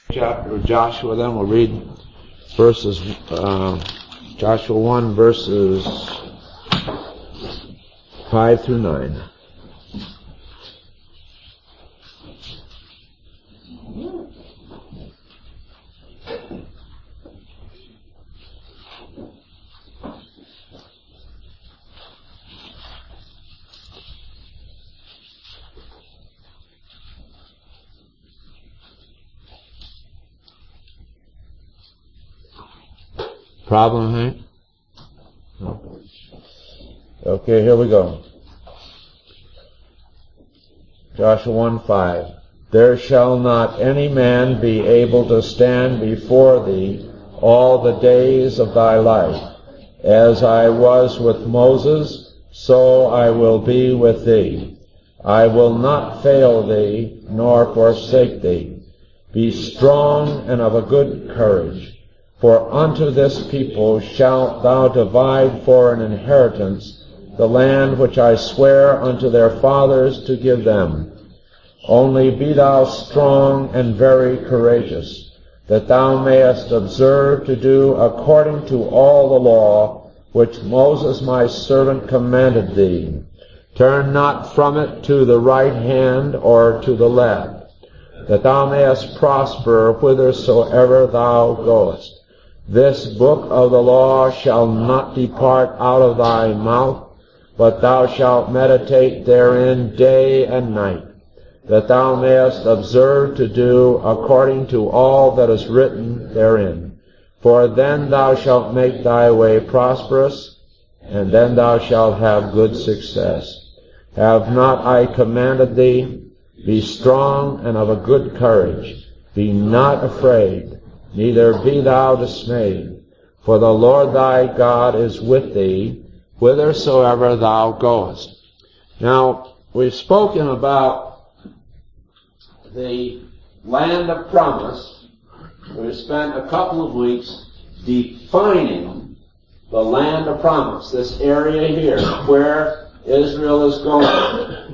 Chapter of Joshua, then we'll read verses, Joshua 1 verses 5 through 9. Problem, Hank? No. Okay, here we go. Joshua 1:5. There shall not any man be able to stand before thee all the days of thy life. As I was with Moses, so I will be with thee. I will not fail thee, nor forsake thee. Be strong and of a good courage. For unto this people shalt thou divide for an inheritance the land which I swear unto their fathers to give them. Only be thou strong and very courageous, that thou mayest observe to do according to all the law which Moses my servant commanded thee. Turn not from it to the right hand or to the left, that thou mayest prosper whithersoever thou goest. This book of the law shall not depart out of thy mouth, but thou shalt meditate therein day and night, that thou mayest observe to do according to all that is written therein. For then thou shalt make thy way prosperous, and then thou shalt have good success. Have not I commanded thee? Be strong and of a good courage. Be not afraid, neither be thou dismayed, for the Lord thy God is with thee, whithersoever thou goest. Now, we've spoken about the land of promise. We've spent a couple of weeks defining the land of promise, this area here, where Israel is going.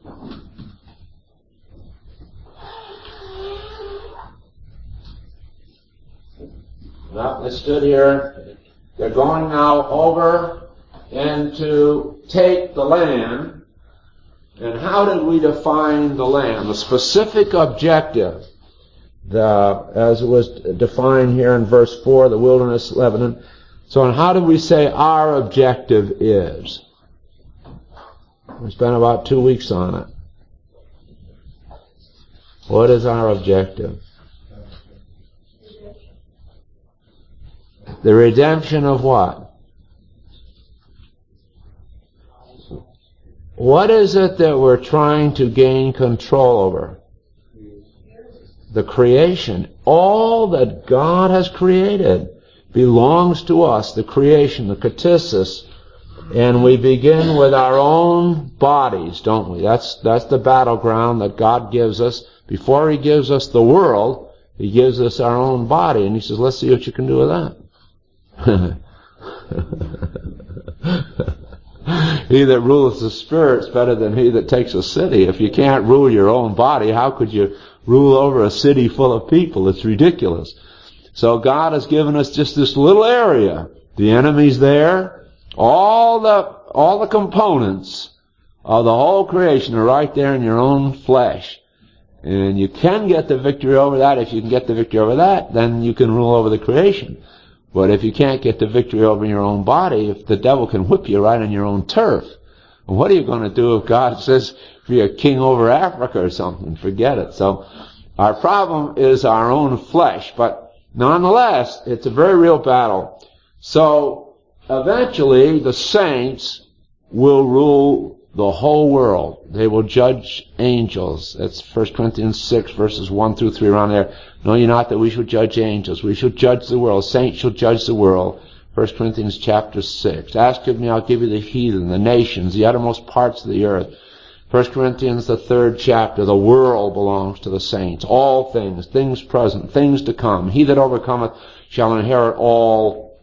Well, they stood here. They're going now over and to take the land. And how did we define the land? The specific objective, as it was defined here in verse 4, the wilderness, Lebanon. So how did we say our objective is? We spent about 2 weeks on it. What is our objective? The redemption of what? What is it that we're trying to gain control over? The creation. All that God has created belongs to us, the creation, the ktisis. And we begin with our own bodies, don't we? That's the battleground that God gives us. Before He gives us the world, He gives us our own body. And He says, let's see what you can do with that. He that ruleth the spirit is better than he that takes a city. If you can't rule your own body, how could you rule over a city full of people? It's ridiculous. So God has given us just this little area. The enemy's there. All the components of the whole creation are right there in your own flesh. And you can get the victory over that. If you can get the victory over that, then you can rule over the creation. But if you can't get the victory over your own body, if the devil can whip you right on your own turf, what are you going to do if God says you're a king over Africa or something? Forget it. So our problem is our own flesh. But nonetheless, it's a very real battle. So eventually the saints will rule the whole world. They will judge angels. That's 1 Corinthians 6 verses 1 through 3 around there. Know ye not that we shall judge angels? We shall judge the world. Saints shall judge the world. 1 Corinthians chapter 6. Ask of me, I'll give you the heathen, the nations, the uttermost parts of the earth. 1 Corinthians the 3rd chapter. The world belongs to the saints. All things, things present, things to come. He that overcometh shall inherit all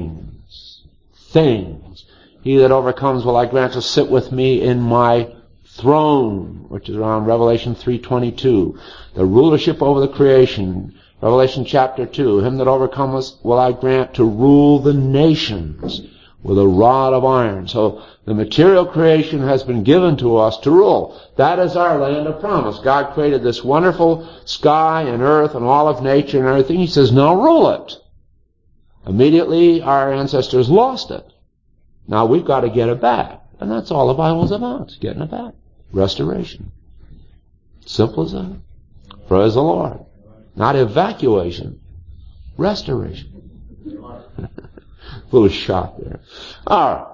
things. Things. He that overcomes will I grant to sit with me in my throne, which is around Revelation 3:22. The rulership over the creation, Revelation chapter 2. Him that overcometh will I grant to rule the nations with a rod of iron. So the material creation has been given to us to rule. That is our land of promise. God created this wonderful sky and earth and all of nature and everything. He says, now rule it. Immediately our ancestors lost it. Now we've got to get it back. And that's all the Bible's about, getting it back. Restoration. Simple as that. Praise the Lord. Not evacuation. Restoration. Little shock there. All right.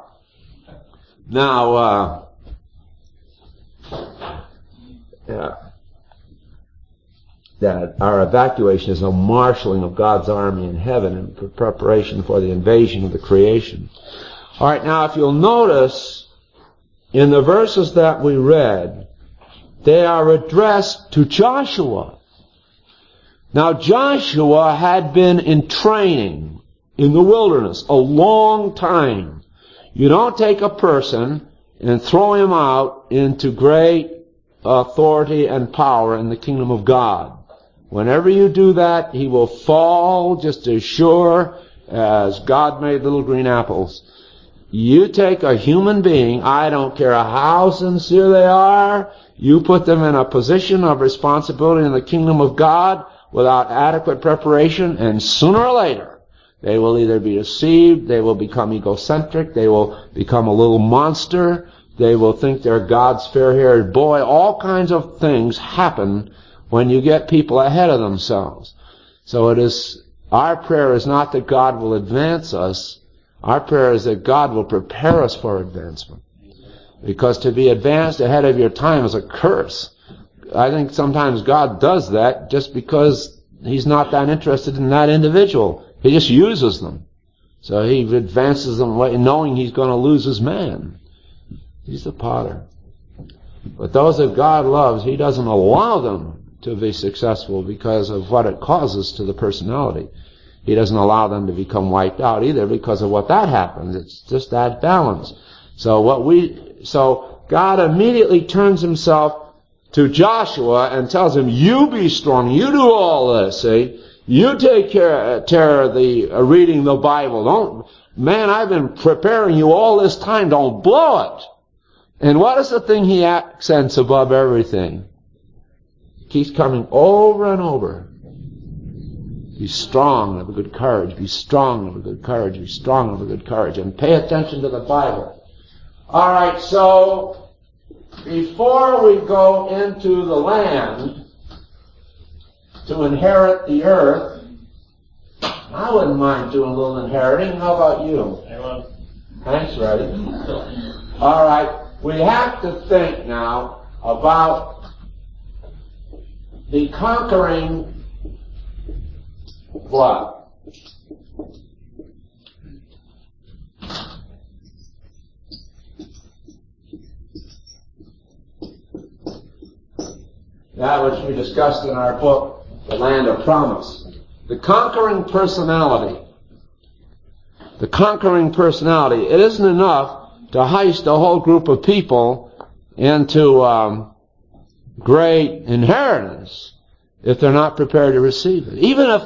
Now, that our evacuation is a marshaling of God's army in heaven in preparation for the invasion of the creation. All right, now if you'll notice, in the verses that we read, they are addressed to Joshua. Now Joshua had been in training in the wilderness a long time. You don't take a person and throw him out into great authority and power in the kingdom of God. Whenever you do that, he will fall just as sure as God made little green apples. You take a human being, I don't care how sincere they are, you put them in a position of responsibility in the kingdom of God without adequate preparation, and sooner or later, they will either be deceived, they will become egocentric, they will become a little monster, they will think they're God's fair-haired boy. All kinds of things happen when you get people ahead of themselves. So our prayer is not that God will advance us. Our prayer is that God will prepare us for advancement. Because to be advanced ahead of your time is a curse. I think sometimes God does that just because He's not that interested in that individual. He just uses them. So He advances them knowing He's going to lose His man. He's the potter. But those that God loves, He doesn't allow them to be successful because of what it causes to the personality. He doesn't allow them to become wiped out either because of what that happens. It's just that balance. So God immediately turns Himself to Joshua and tells him, you be strong, you do all this, see? You take care of the reading the Bible. I've been preparing you all this time, don't blow it. And what is the thing He accents above everything? He keeps coming over and over. Be strong and of a good courage. Be strong and of a good courage. Be strong and of a good courage. And pay attention to the Bible. All right, so before we go into the land to inherit the earth, I wouldn't mind doing a little inheriting. How about you? Thanks, Reddy. All right, we have to think now about the conquering what? That which we discussed in our book, The Land of Promise. The conquering personality. The conquering personality. It isn't enough to heist a whole group of people into great inheritance if they're not prepared to receive it. Even if,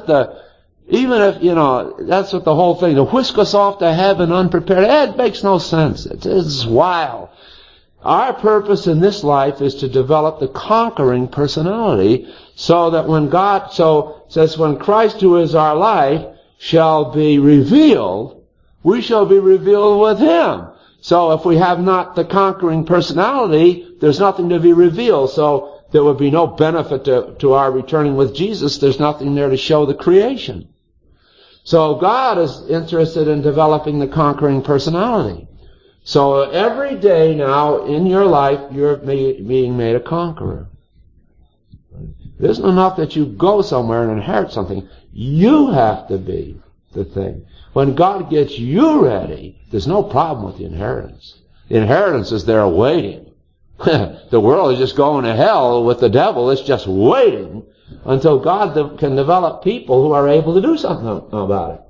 that's what the whole thing, to whisk us off to heaven unprepared, it makes no sense. It's wild. Our purpose in this life is to develop the conquering personality so that when when Christ, who is our life, shall be revealed, we shall be revealed with Him. So if we have not the conquering personality, there's nothing to be revealed. So there would be no benefit to our returning with Jesus. There's nothing there to show the creation. So God is interested in developing the conquering personality. So every day now in your life, you're being made a conqueror. It isn't enough that you go somewhere and inherit something. You have to be the thing. When God gets you ready, there's no problem with the inheritance. The inheritance is there waiting. The world is just going to hell with the devil. It's just waiting until God can develop people who are able to do something about it.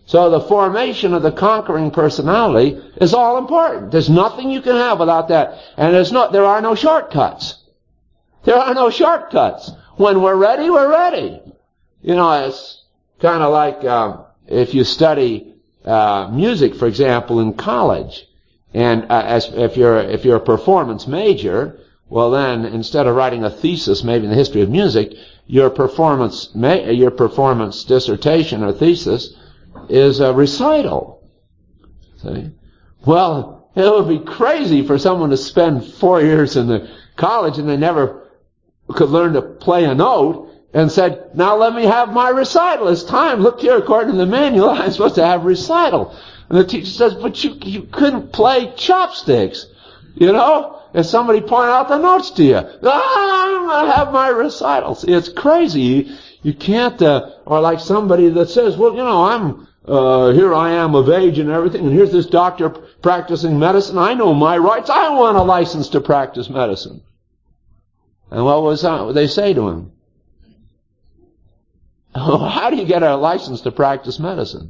So the formation of the conquering personality is all important. There's nothing you can have without that. And there are no shortcuts. There are no shortcuts. When we're ready, we're ready. You know, it's kind of like if you study music, for example, in college, and if you're a performance major, well then, instead of writing a thesis, maybe in the history of music, your performance dissertation or thesis is a recital. See? Well, it would be crazy for someone to spend 4 years in the college and they never could learn to play a note and said, now let me have my recital. It's time. Look here, according to the manual, I'm supposed to have recital. And the teacher says, but you couldn't play chopsticks. You know? And somebody pointed out the notes to you. I'm going to have my recital. See, it's crazy. You can't, or like somebody that says, well, you know, here I am of age and everything, and here's this doctor practicing medicine. I know my rights. I want a license to practice medicine. And what was they say to him? Oh, how do you get a license to practice medicine?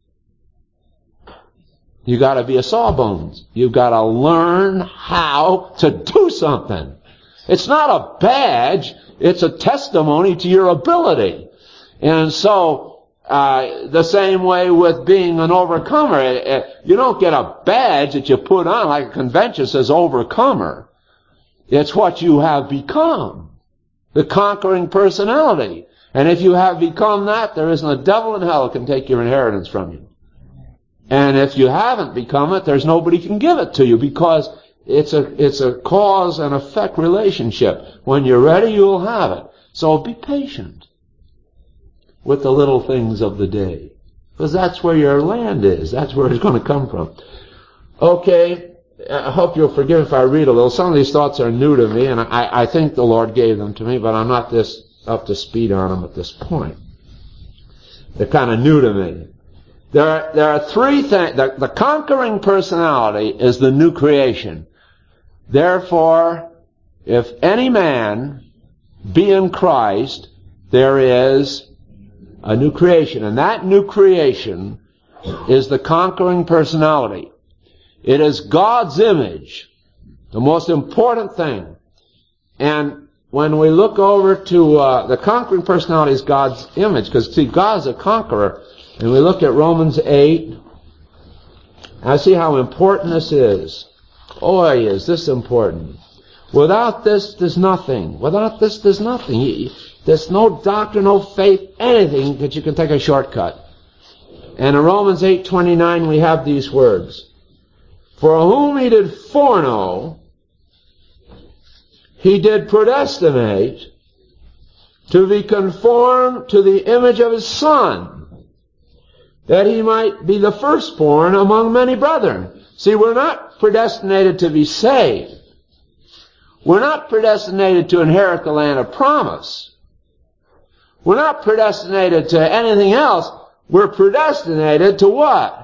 You got to be a sawbones. You've got to learn how to do something. It's not a badge. It's a testimony to your ability. And so, the same way with being an overcomer. You don't get a badge that you put on like a convention says overcomer. It's what you have become. The conquering personality. And if you have become that, there isn't a devil in hell that can take your inheritance from you. And if you haven't become it, there's nobody can give it to you because it's a cause and effect relationship. When you're ready, you'll have it. So be patient with the little things of the day. Because that's where your land is. That's where it's going to come from. Okay. I hope you'll forgive if I read a little. Some of these thoughts are new to me, and I think the Lord gave them to me, but I'm not this up to speed on them at this point. They're kind of new to me. There are three things. The conquering personality is the new creation. Therefore, if any man be in Christ, there is a new creation. And that new creation is the conquering personality. It is God's image, the most important thing. And when we look over to the conquering personality is God's image, because see, God is a conqueror. And we look at Romans 8, I see how important this is. Boy, is this important. Without this, there's nothing. Without this, there's nothing. There's no doctrine, no faith, anything that you can take a shortcut. And in Romans 8:29 we have these words. For whom he did foreknow, he did predestinate to be conformed to the image of his Son, that he might be the firstborn among many brethren. See, we're not predestinated to be saved. We're not predestinated to inherit the land of promise. We're not predestinated to anything else. We're predestinated to what?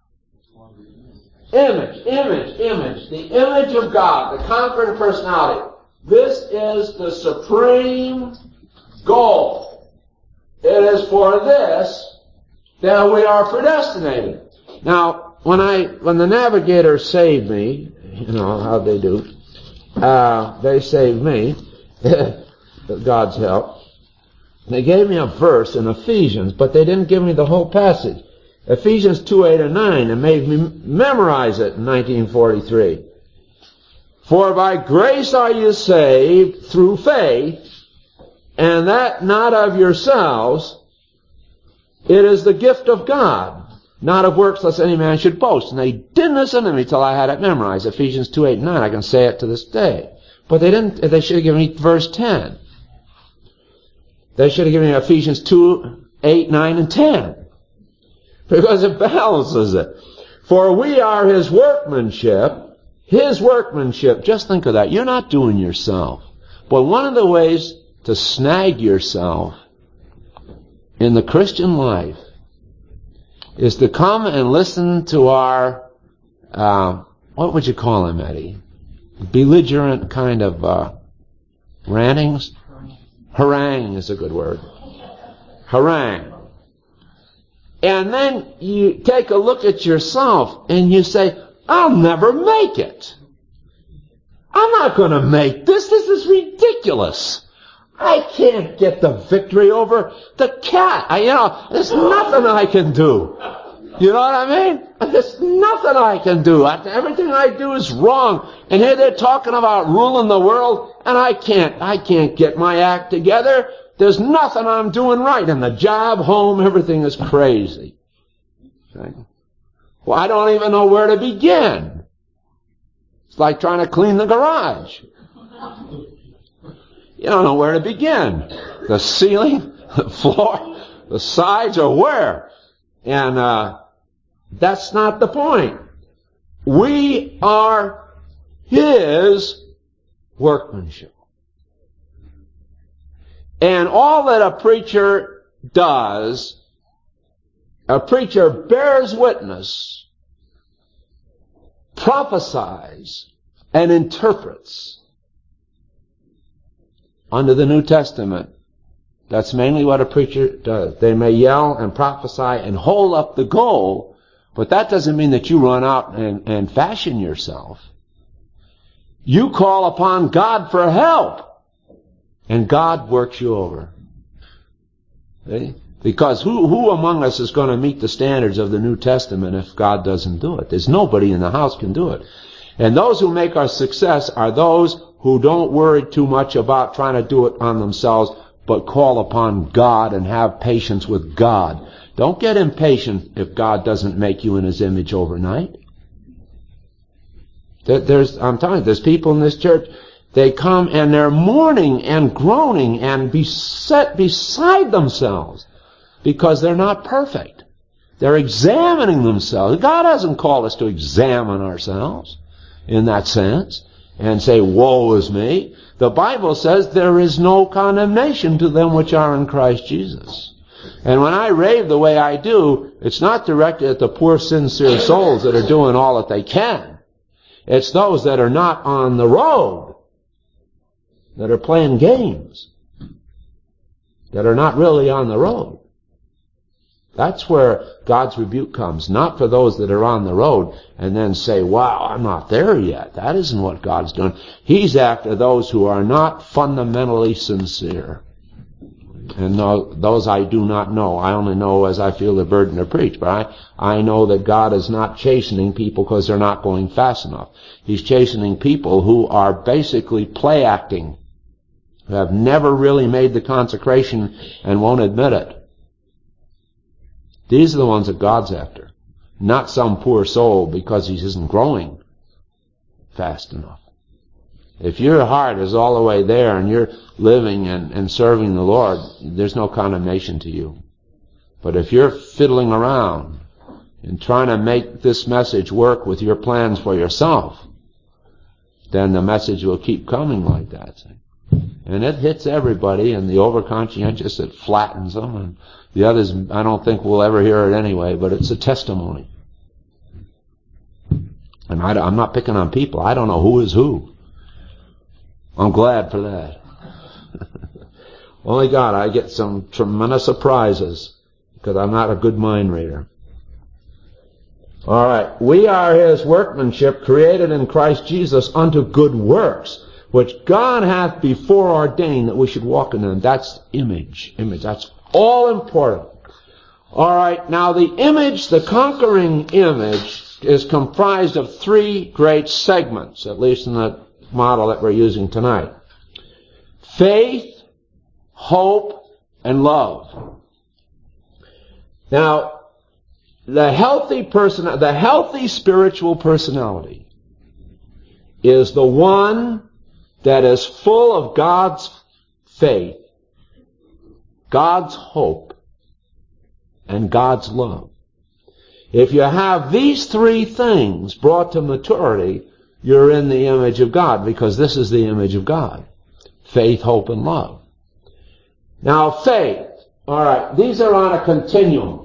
Image. The image of God, the conquering personality. This is the supreme goal. It is for this that we are predestinated. Now, when the Navigator saved me, you know how they do, they saved me, with God's help. They gave me a verse in Ephesians, but they didn't give me the whole passage. Ephesians 2:8 and 9, and made me memorize it in 1943. For by grace are you saved through faith, and that not of yourselves. It is the gift of God, not of works, lest any man should boast. And they didn't listen to me till I had it memorized. Ephesians 2:8 and 9. I can say it to this day. But they didn't. They should have given me verse 10. They should have given me Ephesians 2:8, 9, and 10. Because it balances it. For we are His workmanship. His workmanship. Just think of that. You're not doing yourself. But one of the ways to snag yourself in the Christian life is to come and listen to our, what would you call him, Eddie? Belligerent kind of rantings? Harangue is a good word. Harangue. And then you take a look at yourself and you say, I'll never make it. I'm not going to make this. This is ridiculous. I can't get the victory over the cat. There's nothing I can do. You know what I mean? There's nothing I can do. Everything I do is wrong. And here they're talking about ruling the world, and I can't get my act together. There's nothing I'm doing right. And the job, home, everything is crazy. Okay? Well, I don't even know where to begin. It's like trying to clean the garage. You don't know where to begin. The ceiling, the floor, the sides, or where? And that's not the point. We are His workmanship. And all that a preacher does, a preacher bears witness, prophesies, and interprets. Under the New Testament, that's mainly what a preacher does. They may yell and prophesy and hold up the goal, but that doesn't mean that you run out and fashion yourself. You call upon God for help, and God works you over. See? Because who among us is going to meet the standards of the New Testament if God doesn't do it? There's nobody in the house can do it. And those who make our success are those who don't worry too much about trying to do it on themselves, but call upon God and have patience with God. Don't get impatient if God doesn't make you in His image overnight. I'm telling you, there's people in this church, they come and they're mourning and groaning and beset beside themselves because they're not perfect. They're examining themselves. God hasn't called us to examine ourselves in that sense and say, woe is me. The Bible says there is no condemnation to them which are in Christ Jesus. And when I rave the way I do, it's not directed at the poor sincere souls that are doing all that they can. It's those that are not on the road, that are playing games, that are not really on the road. That's where God's rebuke comes, not for those that are on the road and then say, wow, I'm not there yet. That isn't what God's doing. He's after those who are not fundamentally sincere. And those I do not know. I only know as I feel the burden to preach. But I know that God is not chastening people because they're not going fast enough. He's chastening people who are basically play acting, who have never really made the consecration and won't admit it. These are the ones that God's after. Not some poor soul because he isn't growing fast enough. If your heart is all the way there and you're living and serving the Lord, there's no condemnation to you. But if you're fiddling around and trying to make this message work with your plans for yourself, then the message will keep coming like that. And it hits everybody, and the overconscientious, it flattens them, and the others, I don't think we'll ever hear it anyway, but it's a testimony. And I'm not picking on people. I don't know who is who. I'm glad for that. Only God, I get some tremendous surprises because I'm not a good mind reader. All right. We are His workmanship, created in Christ Jesus unto good works, which God hath before ordained that we should walk in them. That's image. That's all important. All right. Now the image, the conquering image, is comprised of three great segments, at least in the model that we're using tonight. Faith, hope, and love. Now, the healthy spiritual personality is the one that is full of God's faith, God's hope, and God's love. If you have these three things brought to maturity, you're in the image of God, because this is the image of God. Faith, hope, and love. Now, faith. All right, these are on a continuum.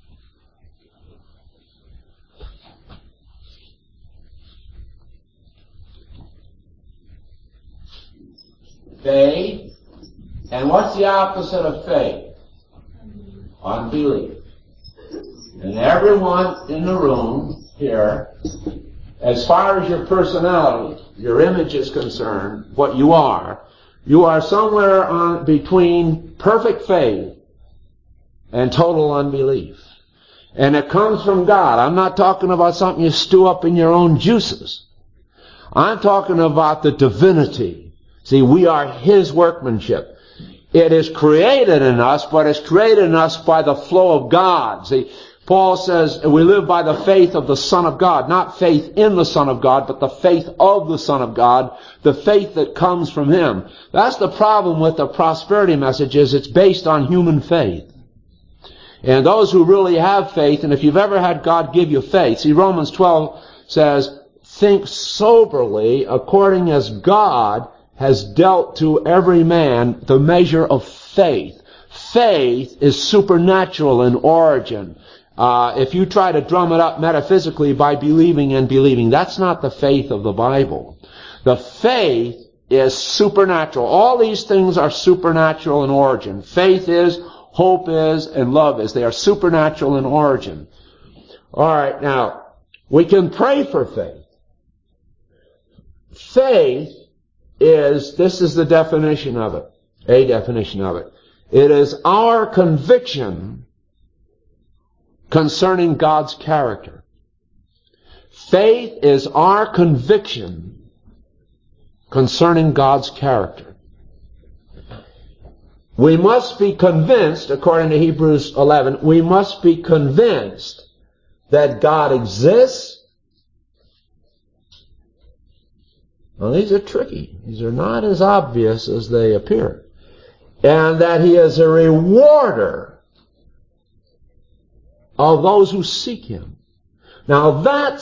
Faith. And what's the opposite of faith? Unbelief. And everyone in the room here, as far as your personality, your image is concerned, what you are somewhere between perfect faith and total unbelief. And it comes from God. I'm not talking about something you stew up in your own juices. I'm talking about the divinity. See, we are His workmanship. It is created in us, but it's created in us by the flow of God. See, Paul says we live by the faith of the Son of God. Not faith in the Son of God, but the faith of the Son of God. The faith that comes from Him. That's the problem with the prosperity message, is it's based on human faith. And those who really have faith, and if you've ever had God give you faith, see, Romans 12 says, think soberly according as God has dealt to every man the measure of faith. Faith is supernatural in origin. If you try to drum it up metaphysically by believing and believing, that's not the faith of the Bible. The faith is supernatural. All these things are supernatural in origin. Faith is, hope is, and love is. They are supernatural in origin. Alright, now, we can pray for faith. Faith is, this is the definition of it, a definition of it. It is our conviction concerning God's character. Faith is our conviction concerning God's character. We must be convinced, according to Hebrews 11, we must be convinced that God exists. Well, these are tricky. These are not as obvious as they appear. And that He is a rewarder of those who seek Him. Now that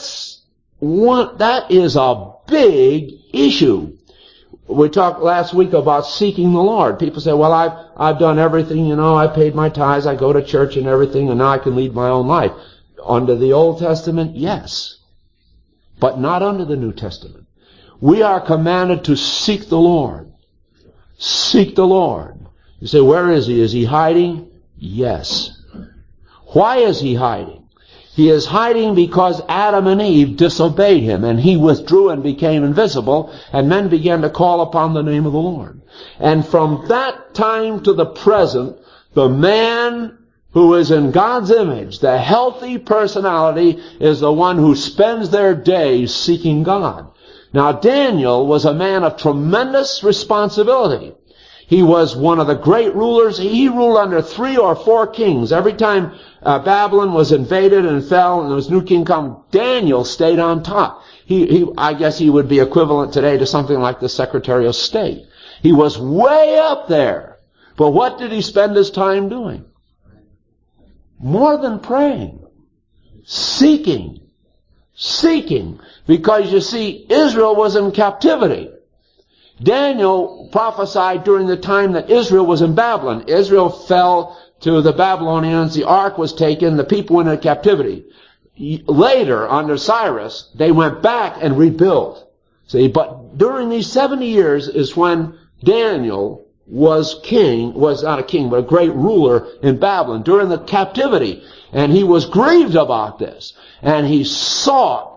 is a big issue. We talked last week about seeking the Lord. People say, well, I've done everything, I paid my tithes, I go to church and everything, and now I can lead my own life. Under the Old Testament, yes. But not under the New Testament. We are commanded to seek the Lord. Seek the Lord. You say, where is He? Is He hiding? Yes. Why is He hiding? He is hiding because Adam and Eve disobeyed Him, and He withdrew and became invisible, and men began to call upon the name of the Lord. And from that time to the present, the man who is in God's image, the healthy personality, is the one who spends their days seeking God. Now, Daniel was a man of tremendous responsibility. He was one of the great rulers. He ruled under 3 or 4 kings. Every time Babylon was invaded and fell and there was a new king come, Daniel stayed on top. I guess he would be equivalent today to something like the Secretary of State. He was way up there. But what did he spend his time doing? More than praying. Seeking. Because you see, Israel was in captivity. Daniel prophesied during the time that Israel was in Babylon. Israel fell to the Babylonians, the ark was taken, the people went into captivity. Later, under Cyrus, they went back and rebuilt. See, but during these 70 years is when Daniel was not a king, but a great ruler in Babylon during the captivity. And he was grieved about this. And he sought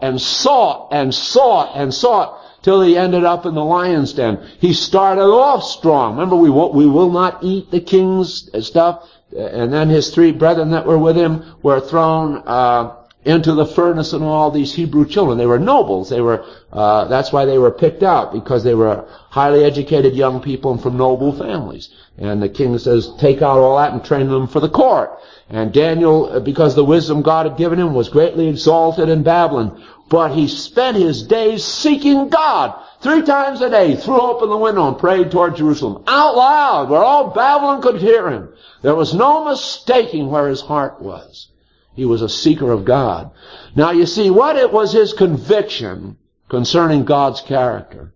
till he ended up in the lion's den. He started off strong. Remember, we will not eat the king's stuff. And then his 3 brethren that were with him were thrown into the furnace, and all these Hebrew children. They were nobles. That's why they were picked out, because they were highly educated young people and from noble families. And the king says, take out all that and train them for the court. And Daniel, because the wisdom God had given him, was greatly exalted in Babylon. But he spent his days seeking God. 3 times a day, threw open the window and prayed toward Jerusalem. Out loud, where all Babylon could hear him. There was no mistaking where his heart was. He was a seeker of God. Now you see, what it was his conviction concerning God's character?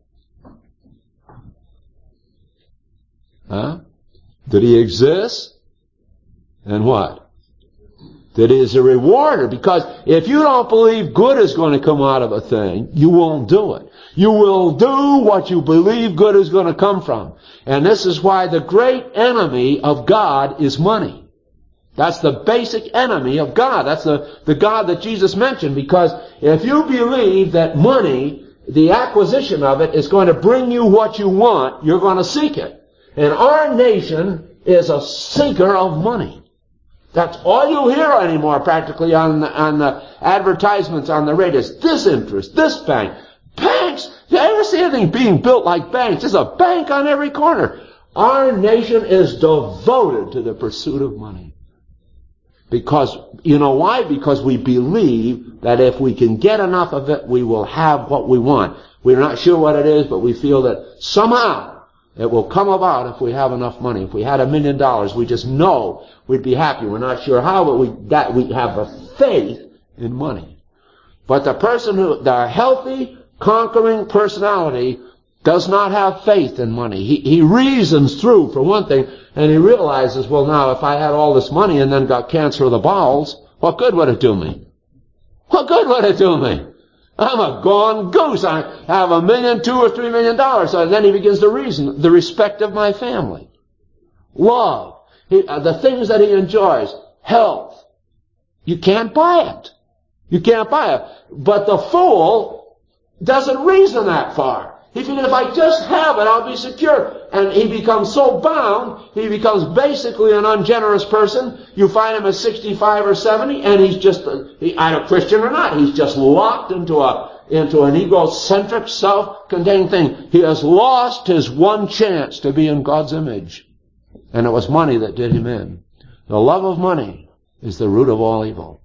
Did He exist? And what? That He is a rewarder. Because if you don't believe good is going to come out of a thing, you won't do it. You will do what you believe good is going to come from. And this is why the great enemy of God is money. That's the basic enemy of God. That's the God that Jesus mentioned, because if you believe that money, the acquisition of it, is going to bring you what you want, you're going to seek it. And our nation is a seeker of money. That's all you hear anymore practically on the advertisements on the radio. This interest, this bank. Banks! You ever see anything being built like banks? There's a bank on every corner. Our nation is devoted to the pursuit of money. Because, you know why? Because we believe that if we can get enough of it, we will have what we want. We're not sure what it is, but we feel that somehow it will come about if we have enough money. If we had $1 million, we just know we'd be happy. We're not sure how, but we have a faith in money. But the healthy, conquering personality does not have faith in money. He reasons through, for one thing, and he realizes, well, now, if I had all this money and then got cancer of the bowels, what good would it do me? What good would it do me? I'm a gone goose. I have $1 million, $2 or $3 million. So then he begins to reason. The respect of my family. Love. The things that he enjoys. Health. You can't buy it. You can't buy it. But the fool doesn't reason that far. He figures, if I just have it, I'll be secure. And he becomes so bound, he becomes basically an ungenerous person. You find him at 65 or 70, and he's just, either Christian or not, he's just locked into an egocentric, self-contained thing. He has lost his one chance to be in God's image. And it was money that did him in. The love of money is the root of all evil.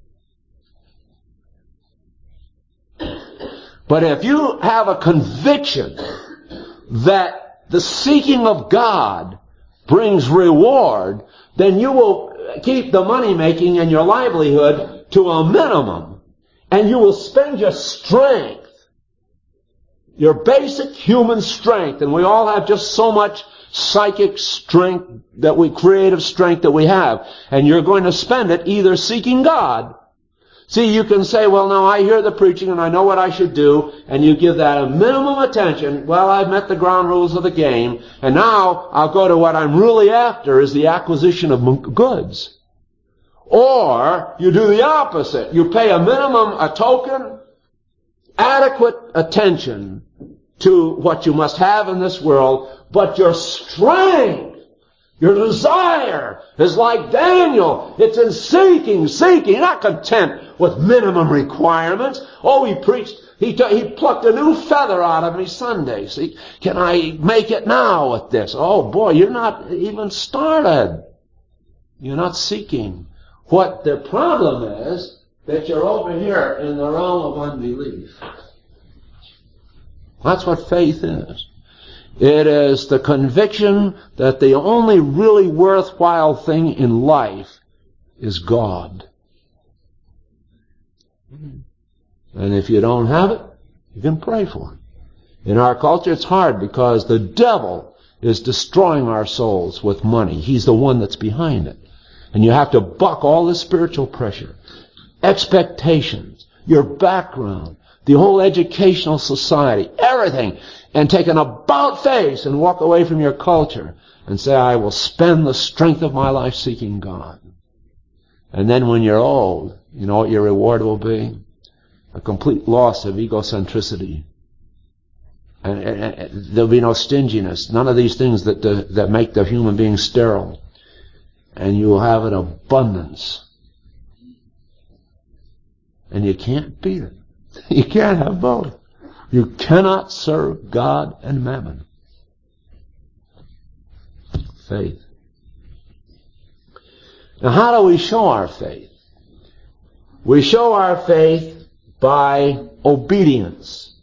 But if you have a conviction that the seeking of God brings reward, then you will keep the money making and your livelihood to a minimum. And you will spend your strength, your basic human strength, and we all have just so much psychic strength creative strength that we have. And you're going to spend it either seeking God. See, you can say, well, now I hear the preaching and I know what I should do, and you give that a minimum attention. Well, I've met the ground rules of the game, and now I'll go to what I'm really after, is the acquisition of goods. Or you do the opposite. You pay a token, adequate attention to what you must have in this world, but your strength, your desire is like Daniel. It's in seeking, not content with minimum requirements. Oh, he preached, he plucked a new feather out of me Sunday. See, can I make it now with this? Oh boy, you're not even started. You're not seeking. What the problem is, that you're over here in the realm of unbelief. That's what faith is. It is the conviction that the only really worthwhile thing in life is God. And if you don't have it, you can pray for it. In our culture, it's hard because the devil is destroying our souls with money. He's the one that's behind it. And you have to buck all the spiritual pressure, expectations, your background, the whole educational society, everything, and take an about face and walk away from your culture and say, I will spend the strength of my life seeking God. And then when you're old, you know what your reward will be? A complete loss of egocentricity. And there'll be no stinginess, none of these things that make the human being sterile. And you will have an abundance. And you can't beat it. You can't have both. You cannot serve God and mammon. Faith. Now, how do we show our faith? We show our faith by obedience.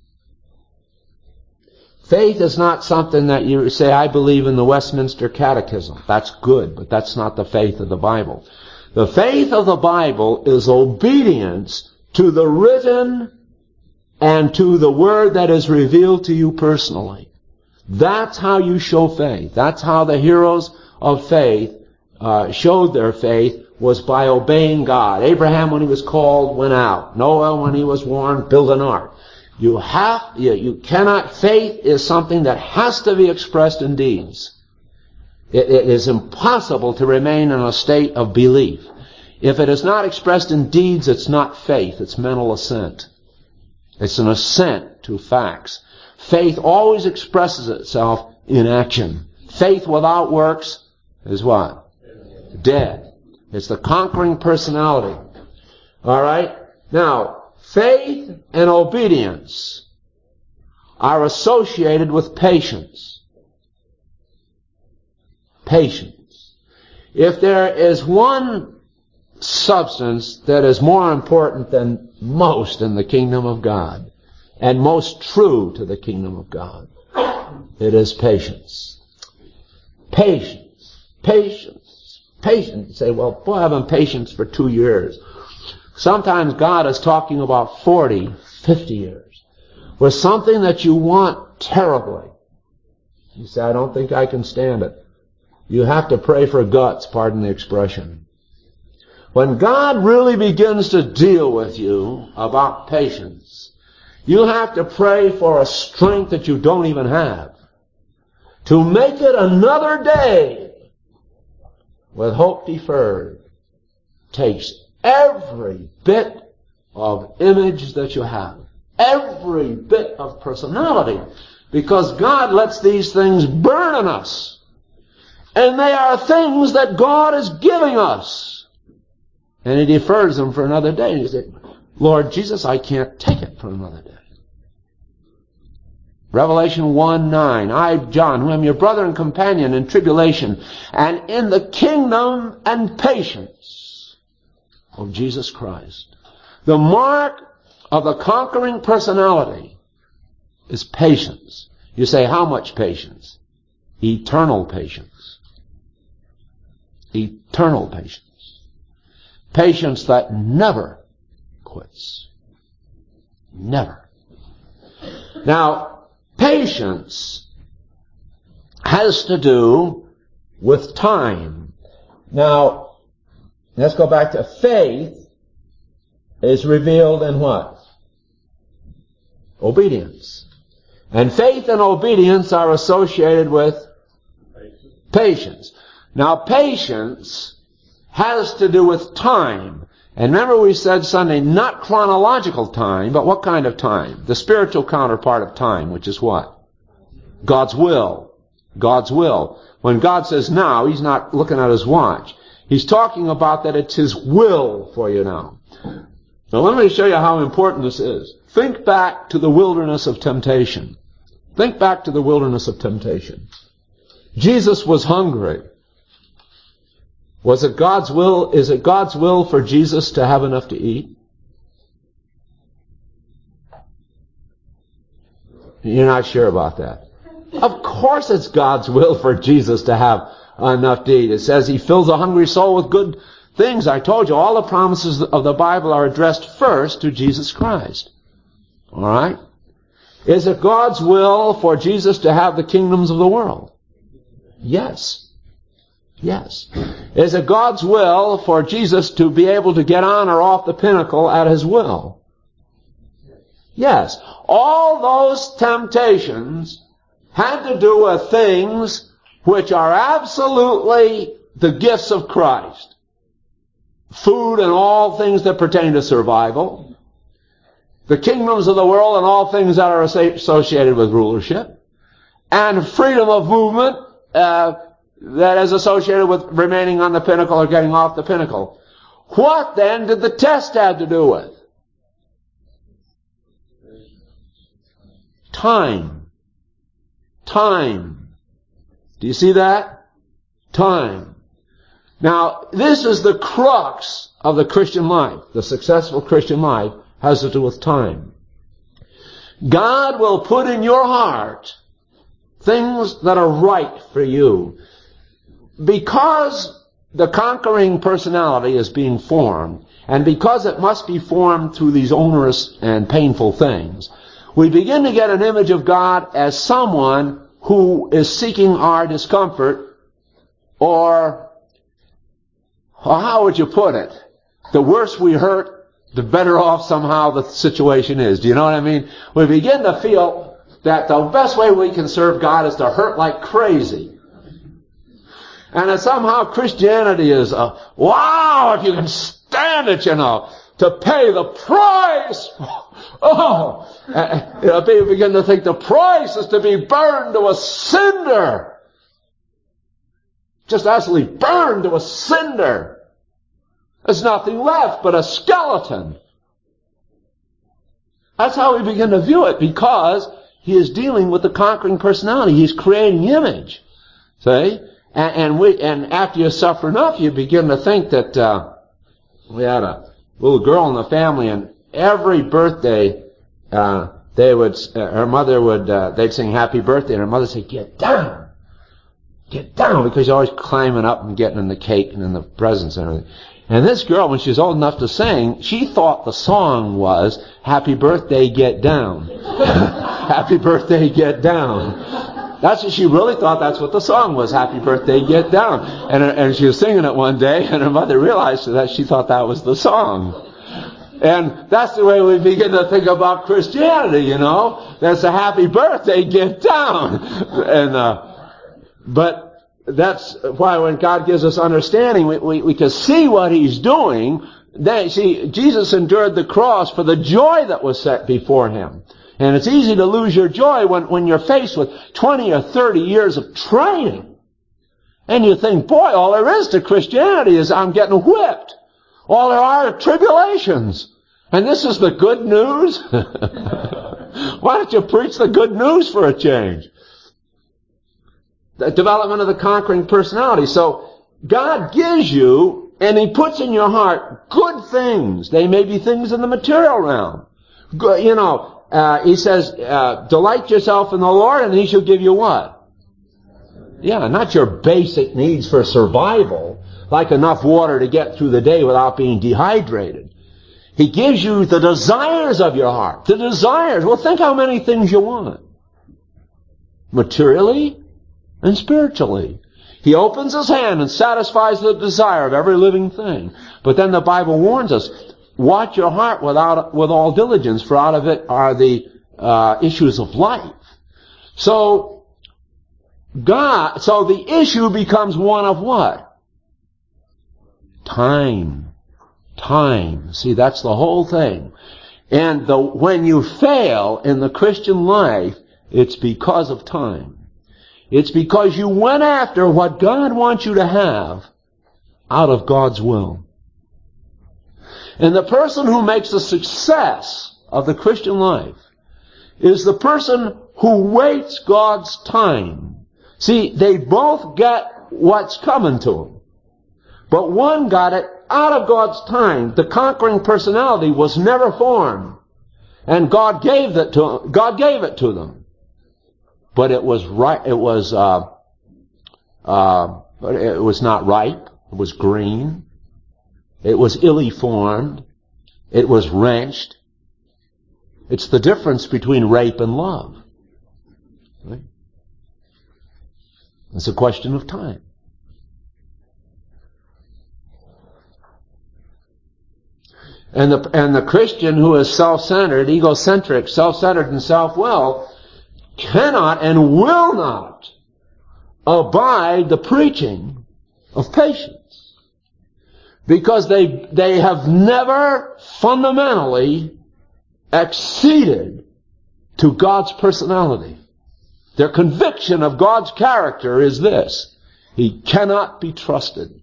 Faith is not something that you say, I believe in the Westminster Catechism. That's good, but that's not the faith of the Bible. The faith of the Bible is obedience to the written and to the word that is revealed to you personally. That's how you show faith. That's how the heroes of faith showed their faith, was by obeying God. Abraham, when he was called, went out. Noah, when he was warned, built an ark. You cannot, faith is something that has to be expressed in deeds. It is impossible to remain in a state of belief. If it is not expressed in deeds, it's not faith. It's mental assent. It's an assent to facts. Faith always expresses itself in action. Faith without works is what? Dead. It's the conquering personality. All right? Now, faith and obedience are associated with patience. Patience. If there is one substance that is more important than most in the kingdom of God, and most true to the kingdom of God, it is patience. Patience. Patience. Patience. You say, well, boy, I've been patient for 2 years. Sometimes God is talking about 40, 50 years. With something that you want terribly. You say, I don't think I can stand it. You have to pray for guts, pardon the expression. When God really begins to deal with you about patience, you have to pray for a strength that you don't even have. To make it another day with hope deferred takes every bit of image that you have. Every bit of personality. Because God lets these things burn in us. And they are things that God is giving us. And He defers them for another day. And you say, Lord Jesus, I can't take it for another day. Revelation 1:9, I, John, who am your brother and companion in tribulation, and in the kingdom and patience of Jesus Christ. The mark of the conquering personality is patience. You say, how much patience? Eternal patience. Eternal patience. Patience that never quits. Never. Now, patience has to do with time. Now, let's go back to faith is revealed in what? Obedience. And faith and obedience are associated with patience. Now, patience has to do with time. And remember we said Sunday, not chronological time, but what kind of time? The spiritual counterpart of time, which is what? God's will. God's will. When God says now, He's not looking at His watch. He's talking about that it's His will for you now. Now let me show you how important this is. Think back to the wilderness of temptation. Think back to the wilderness of temptation. Jesus was hungry. Was it God's will? Is it God's will for Jesus to have enough to eat? You're not sure about that. Of course it's God's will for Jesus to have enough to eat. It says He fills a hungry soul with good things. I told you, all the promises of the Bible are addressed first to Jesus Christ. Alright? Is it God's will for Jesus to have the kingdoms of the world? Yes. Yes. Is it God's will for Jesus to be able to get on or off the pinnacle at His will? Yes. All those temptations had to do with things which are absolutely the gifts of Christ. Food and all things that pertain to survival. The kingdoms of the world and all things that are associated with rulership. And freedom of movement, that is associated with remaining on the pinnacle or getting off the pinnacle. What then did the test have to do with? Time. Time. Do you see that? Time. Now, this is the crux of the Christian life. The successful Christian life has to do with time. God will put in your heart things that are right for you. Because the conquering personality is being formed, and because it must be formed through these onerous and painful things, we begin to get an image of God as someone who is seeking our discomfort, or how would you put it? The worse we hurt, the better off somehow the situation is. Do you know what I mean? We begin to feel that the best way we can serve God is to hurt like crazy. And that somehow Christianity is, wow, if you can stand it, to pay the price. People begin to think the price is to be burned to a cinder. Just absolutely burned to a cinder. There's nothing left but a skeleton. That's how we begin to view it, because he is dealing with the conquering personality. He's creating image. See? And after you suffer enough, you begin to think that, we had a little girl in the family, and every birthday, her mother would, they'd sing happy birthday, and her mother would say, get down, because you're always climbing up and getting in the cake and in the presents and everything. And this girl, when she was old enough to sing, she thought the song was, happy birthday, get down. Happy birthday, get down. That's what she really thought. That's what the song was. Happy birthday, get down. And she was singing it one day, and her mother realized that she thought that was the song. And that's the way we begin to think about Christianity, That's a happy birthday, get down. But that's why when God gives us understanding, we can see what He's doing. Jesus endured the cross for the joy that was set before Him. And it's easy to lose your joy when you're faced with 20 or 30 years of training. And you think, boy, all there is to Christianity is I'm getting whipped. All there are tribulations. And this is the good news? Why don't you preach the good news for a change? The development of the conquering personality. So God gives you, and He puts in your heart good things. They may be things in the material realm. Good, He says, delight yourself in the Lord, and He shall give you what? Yeah, not your basic needs for survival, like enough water to get through the day without being dehydrated. He gives you the desires of your heart. The desires. Well, think how many things you want. Materially and spiritually. He opens His hand and satisfies the desire of every living thing. But then the Bible warns us, watch your heart with all diligence, for out of it are the issues of life. So the issue becomes one of what? Time. See, that's the whole thing. And when you fail in the Christian life, it's because of time. It's because you went after what God wants you to have out of God's will. And the person who makes a success of the Christian life is the person who waits God's time. See, they both get what's coming to them. But one got it out of God's time. The conquering personality was never formed. And God gave it to them. But it was right. It was not ripe. It was green. It was illy formed. It was wrenched. It's the difference between rape and love. Right? It's a question of time. And the Christian who is self-centered, egocentric, self-centered, and self-willed cannot and will not abide the preaching of patience, because they have never fundamentally acceded to God's personality. Their conviction of God's character is this: He cannot be trusted.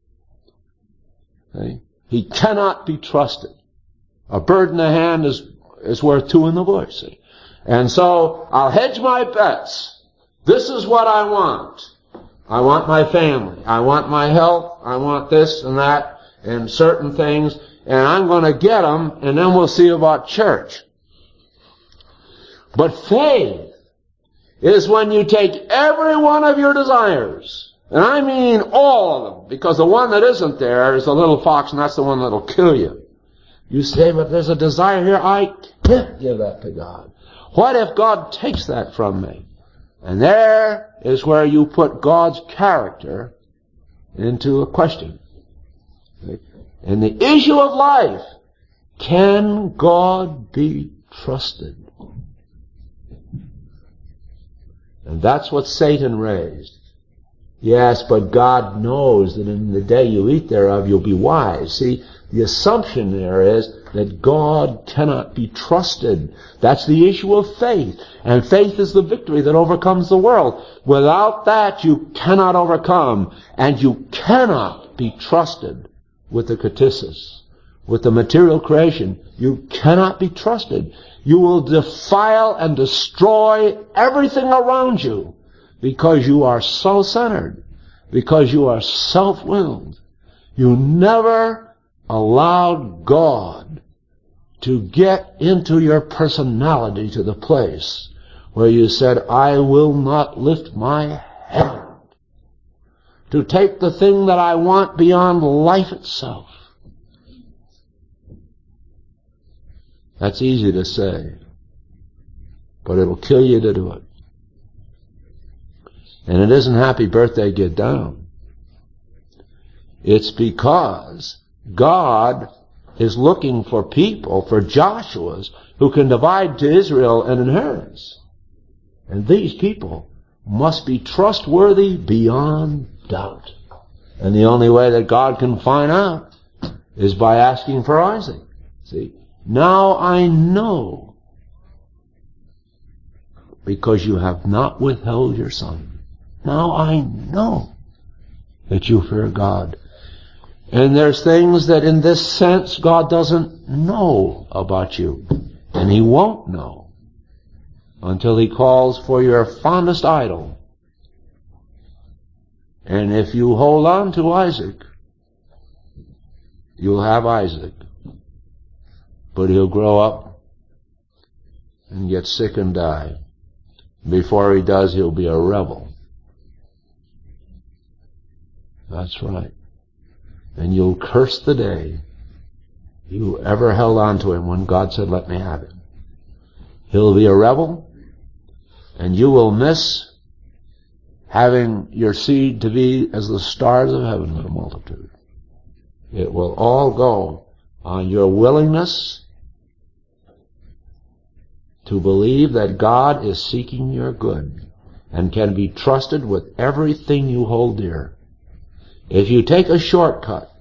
Okay? He cannot be trusted. A bird in the hand is worth two in the bush. See? And so I'll hedge my bets. This is what I want. I want my family. I want my health. I want this and that and certain things. And I'm going to get them, and then we'll see about church. But faith is when you take every one of your desires, and I mean all of them, because the one that isn't there is the little fox, and that's the one that'll kill you. You say, but there's a desire here. I can't give that to God. What if God takes that from me? And there is where you put God's character into a question. And the issue of life, can God be trusted? And that's what Satan raised. Yes, but God knows that in the day you eat thereof, you'll be wise. See, the assumption there is that God cannot be trusted. That's the issue of faith. And faith is the victory that overcomes the world. Without that, you cannot overcome. And you cannot be trusted with the ktisis, with the material creation. You cannot be trusted. You will defile and destroy everything around you because you are self-centered, because you are self-willed. You never allowed God to get into your personality to the place where you said, I will not lift my hand to take the thing that I want beyond life itself. That's easy to say, but it'll kill you to do it. And it isn't happy birthday, get down. It's because God is looking for people, for Joshuas, who can divide to Israel an inheritance. And these people must be trustworthy beyond doubt. And the only way that God can find out is by asking for Isaac. See, now I know, because you have not withheld your son. Now I know that you fear God. And there's things that in this sense God doesn't know about you. And He won't know until He calls for your fondest idol. And if you hold on to Isaac, you'll have Isaac. But he'll grow up and get sick and die. Before he does, he'll be a rebel. That's right. And you'll curse the day you ever held on to him when God said, let me have him. He'll be a rebel, and you will miss having your seed to be as the stars of heaven with a multitude. It will all go on your willingness to believe that God is seeking your good and can be trusted with everything you hold dear. If you take a shortcut,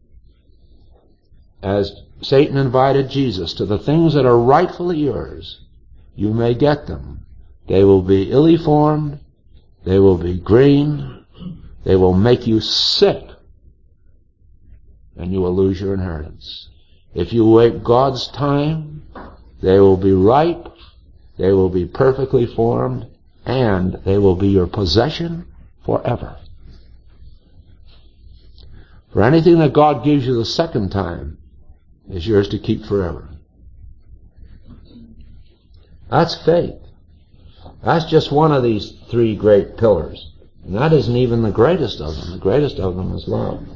as Satan invited Jesus, to the things that are rightfully yours, you may get them. They will be illy formed. They will be green. They will make you sick. And you will lose your inheritance. If you wait God's time, they will be ripe. They will be perfectly formed. And they will be your possession forever. For anything that God gives you the second time is yours to keep forever. That's faith. That's just one of these three great pillars. And that isn't even the greatest of them. The greatest of them is love.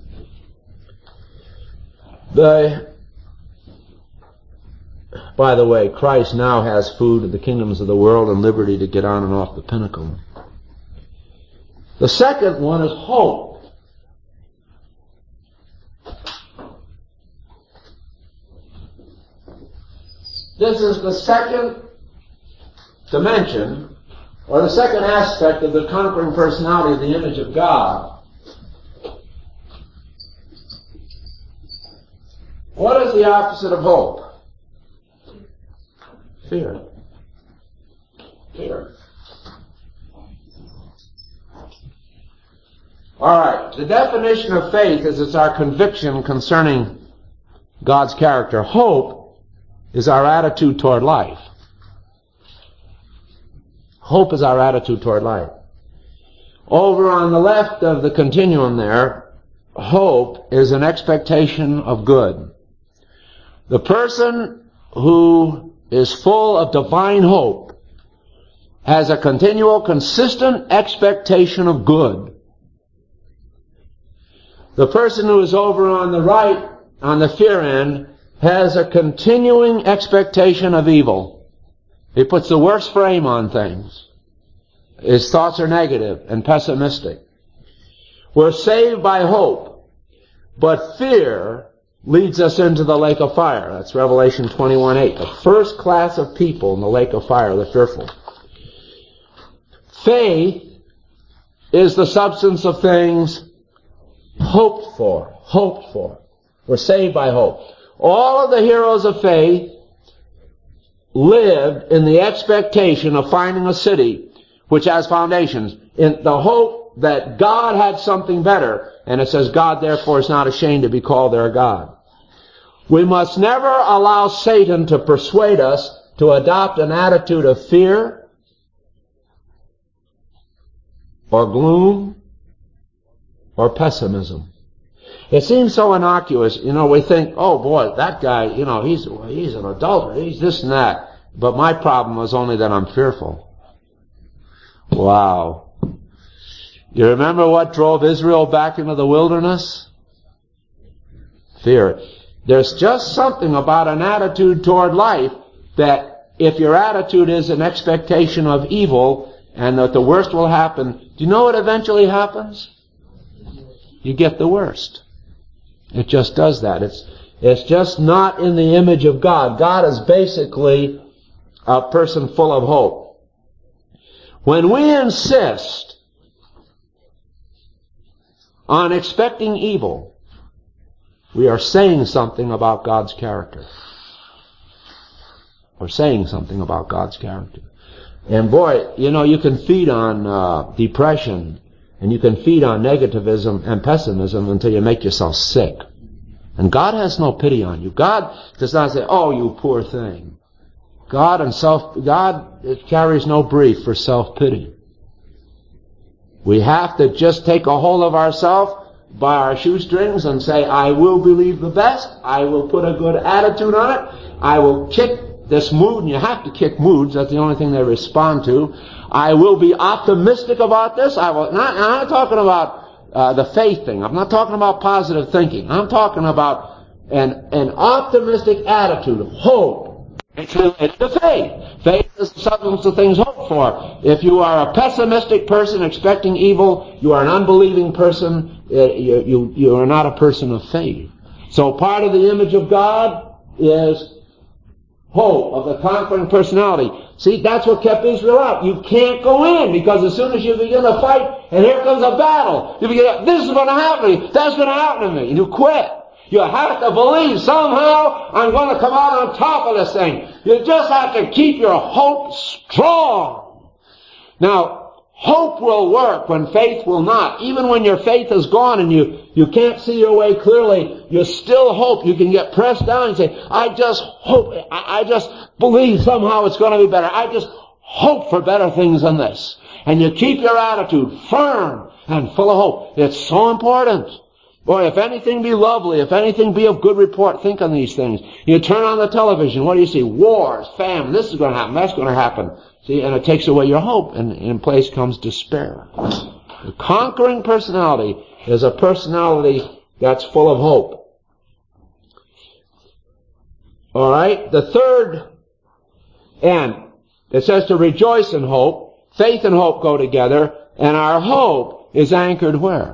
By the way, Christ now has food of the kingdoms of the world and liberty to get on and off the pinnacle. The second one is hope. This is the second dimension, or the second aspect of the conquering personality of the image of God. What is the opposite of hope? Fear. Fear. All right. The definition of faith is it's our conviction concerning God's character. Hope is our attitude toward life. Hope is our attitude toward life. Over on the left of the continuum there, hope is an expectation of good. The person who is full of divine hope has a continual, consistent expectation of good. The person who is over on the right, on the fear end, has a continuing expectation of evil. He puts the worst frame on things. His thoughts are negative and pessimistic. We're saved by hope, but fear leads us into the lake of fire. That's Revelation 21:8. The first class of people in the lake of fire, the fearful. Faith is the substance of things hoped for. Hoped for. We're saved by hope. All of the heroes of faith lived in the expectation of finding a city which has foundations, in the hope that God had something better. And it says, God therefore is not ashamed to be called their God. We must never allow Satan to persuade us to adopt an attitude of fear or gloom or pessimism. It seems so innocuous. We think, oh boy, that guy, he's an adulterer, he's this and that. But my problem was only that I'm fearful. Wow. You remember what drove Israel back into the wilderness? Fear. There's just something about an attitude toward life that if your attitude is an expectation of evil and that the worst will happen, do you know what eventually happens? You get the worst. It just does that. It's just not in the image of God. God is basically a person full of hope. When we insist on expecting evil, we are saying something about God's character. We're saying something about God's character. And boy, you can feed on depression, and you can feed on negativism and pessimism until you make yourself sick. And God has no pity on you. God does not say, oh, you poor thing. God carries no brief for self-pity. We have to just take a hold of ourselves by our shoestrings and say, I will believe the best. I will put a good attitude on it. I will kick this mood, and you have to kick moods. That's the only thing they respond to. I will be optimistic about this. I'm not talking about the faith thing. I'm not talking about positive thinking. I'm talking about an optimistic attitude, hope. It's related to faith. Faith is the substance of things hoped for. If you are a pessimistic person expecting evil, you are an unbelieving person. You are not a person of faith. So part of the image of God is hope, of the conquering personality. See, that's what kept Israel out. You can't go in, because as soon as you begin to fight, and here comes a battle, you begin, this is going to happen to me, that's going to happen to me, and you quit. You have to believe somehow I'm going to come out on top of this thing. You just have to keep your hope strong. Now, hope will work when faith will not. Even when your faith is gone and you can't see your way clearly, you still hope. You can get pressed down and say, I just hope, I just believe somehow it's going to be better. I just hope for better things than this. And you keep your attitude firm and full of hope. It's so important. Boy, if anything be lovely, if anything be of good report, think on these things. You turn on the television, what do you see? Wars, famine, this is going to happen, that's going to happen. See, and it takes away your hope, and in place comes despair. The conquering personality is a personality that's full of hope. Alright, the third end, it says to rejoice in hope. Faith and hope go together, and our hope is anchored where?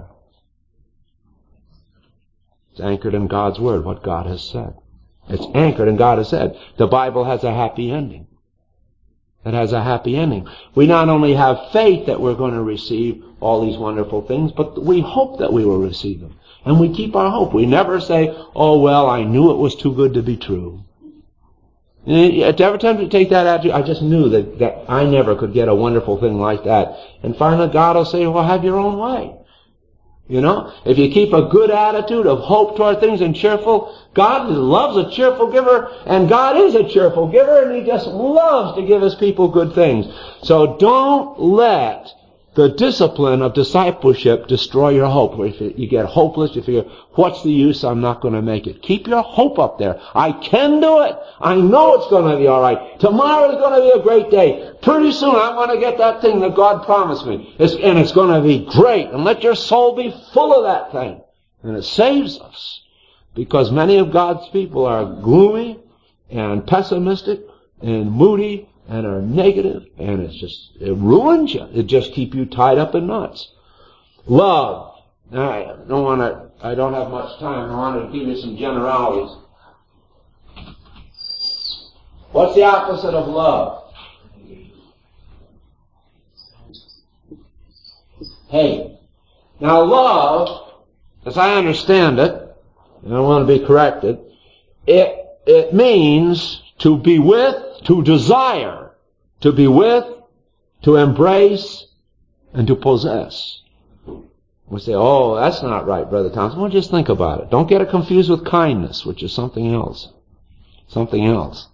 It's anchored in God's Word, what God has said. It's anchored in God has said. The Bible has a happy ending. It has a happy ending. We not only have faith that we're going to receive all these wonderful things, but we hope that we will receive them. And we keep our hope. We never say, oh well, I knew it was too good to be true. Every time you take that attitude, I just knew that I never could get a wonderful thing like that. And finally God will say, well, have your own way. If you keep a good attitude of hope toward things and cheerful, God loves a cheerful giver, and God is a cheerful giver, and He just loves to give His people good things. So don't let the discipline of discipleship destroy your hope. If you get hopeless, you figure, what's the use? I'm not going to make it. Keep your hope up there. I can do it. I know it's going to be all right. Tomorrow is going to be a great day. Pretty soon I'm going to get that thing that God promised me. And it's going to be great. And let your soul be full of that thing. And it saves us. Because many of God's people are gloomy and pessimistic and moody and are negative, and it ruins you. It just keeps you tied up in knots. Love. I don't have much time. I wanted to give you some generalities. What's the opposite of love? hate. Now love, as I understand it, and I want to be corrected, it means to be with, to desire, to be with, to embrace, and to possess. We say, oh, that's not right, Brother Thompson. Well, just think about it. Don't get it confused with kindness, which is something else. Something else.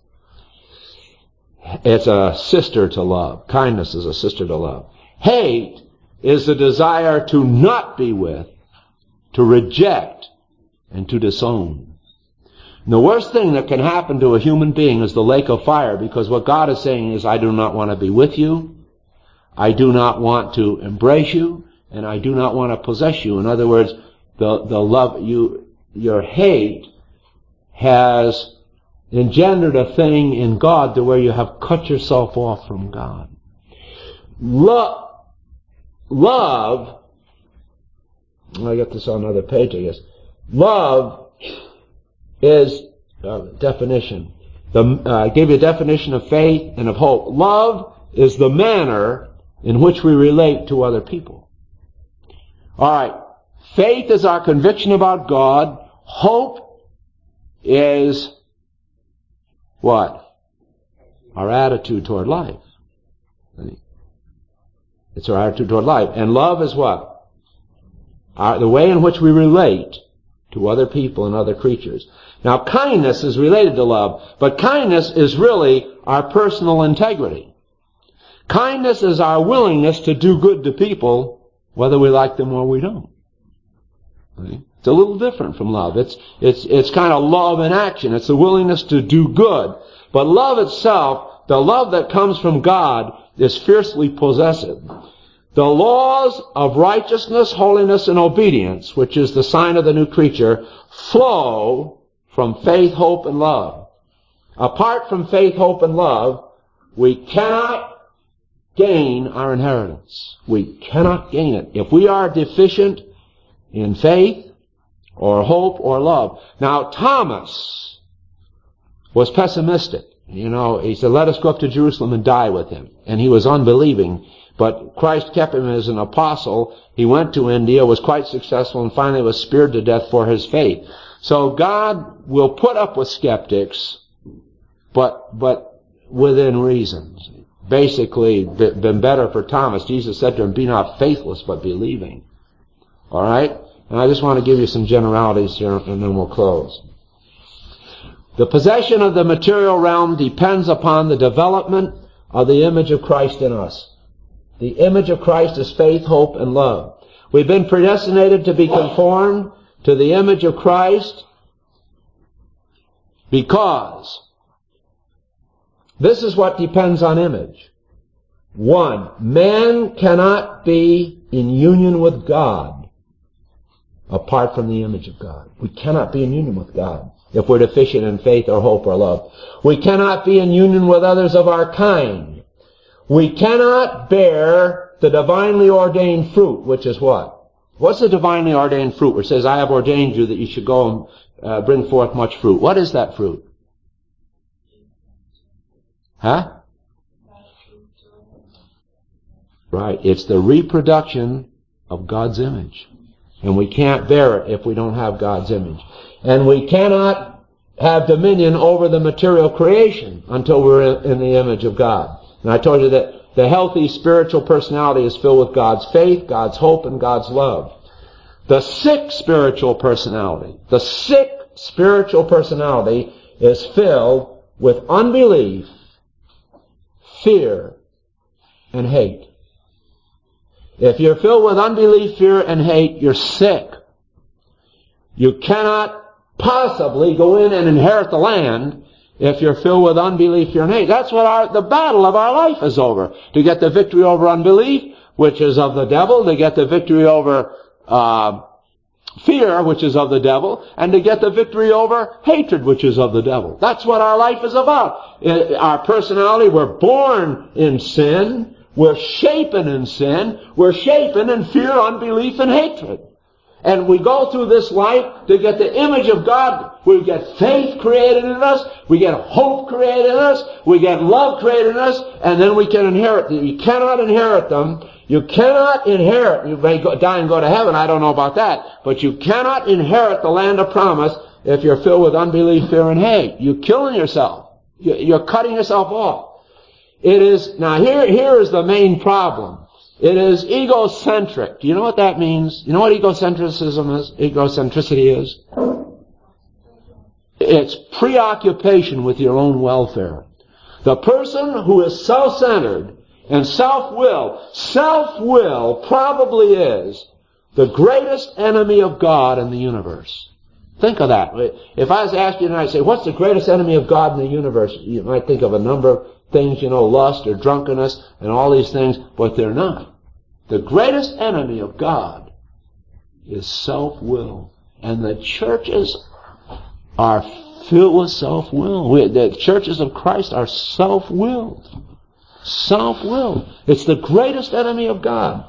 It's a sister to love. Kindness is a sister to love. Hate is the desire to not be with, to reject, and to disown. And the worst thing that can happen to a human being is the lake of fire, because what God is saying is, I do not want to be with you, I do not want to embrace you, and I do not want to possess you. In other words, the love your hate has engendered a thing in God to where you have cut yourself off from God. Love, I got this on another page, I guess. Love is definition. I gave you a definition of faith and of hope. Love is the manner in which we relate to other people. All right. Faith is our conviction about God. Hope is what? Our attitude toward life. It's our attitude toward life. And love is what? The way in which we relate to other people and other creatures. Now, kindness is related to love, but kindness is really our personal integrity. Kindness is our willingness to do good to people, whether we like them or we don't. It's a little different from love. It's kind of love in action. It's the willingness to do good. But love itself, the love that comes from God, is fiercely possessive. The laws of righteousness, holiness, and obedience, which is the sign of the new creature, flow from faith, hope, and love. Apart from faith, hope, and love, we cannot gain our inheritance. We cannot gain it. If we are deficient in faith, or hope, or love. Now, Thomas was pessimistic. He said, let us go up to Jerusalem and die with him. And he was unbelieving. But Christ kept him as an apostle. He went to India, was quite successful, and finally was speared to death for his faith. So God will put up with skeptics, but within reason. Basically, been better for Thomas. Jesus said to him, be not faithless, but believing. All right? And I just want to give you some generalities here, and then we'll close. The possession of the material realm depends upon the development of the image of Christ in us. The image of Christ is faith, hope, and love. We've been predestinated to be conformed to the image of Christ because this is what depends on image. 1, man cannot be in union with God apart from the image of God. We cannot be in union with God if we're deficient in faith or hope or love. We cannot be in union with others of our kind. We cannot bear the divinely ordained fruit, which is what? What's the divinely ordained fruit? Where it says, I have ordained you that you should go and bring forth much fruit. What is that fruit? Huh? Right. It's the reproduction of God's image. And we can't bear it if we don't have God's image. And we cannot have dominion over the material creation until we're in the image of God. And I told you that the healthy spiritual personality is filled with God's faith, God's hope, and God's love. The sick spiritual personality is filled with unbelief, fear, and hate. If you're filled with unbelief, fear, and hate, you're sick. You cannot possibly go in and inherit the land if you're filled with unbelief, fear, and hate. That's what the battle of our life is over. To get the victory over unbelief, which is of the devil, to get the victory over fear, which is of the devil, and to get the victory over hatred, which is of the devil. That's what our life is about. Our personality, we're born in sin. We're shapen in sin. We're shapen in fear, unbelief, and hatred. And we go through this life to get the image of God. We get faith created in us. We get hope created in us. We get love created in us. And then we can inherit them. You cannot inherit them You cannot inherit, you may die and go to heaven, I don't know about that, but you cannot inherit the land of promise if you're filled with unbelief, fear, and hate. You're killing yourself. You're cutting yourself off. It is, now here is the main problem. It is egocentric. Do you know what that means? You know what egocentricity is? It's preoccupation with your own welfare. The person who is self-centered and self-will probably is the greatest enemy of God in the universe. Think of that. If I was to ask you tonight, say, what's the greatest enemy of God in the universe? You might think of a number of things, lust or drunkenness and all these things, but they're not. The greatest enemy of God is self-will. And the churches are filled with self-will. The churches of Christ are self-willed. Self-will. It's the greatest enemy of God.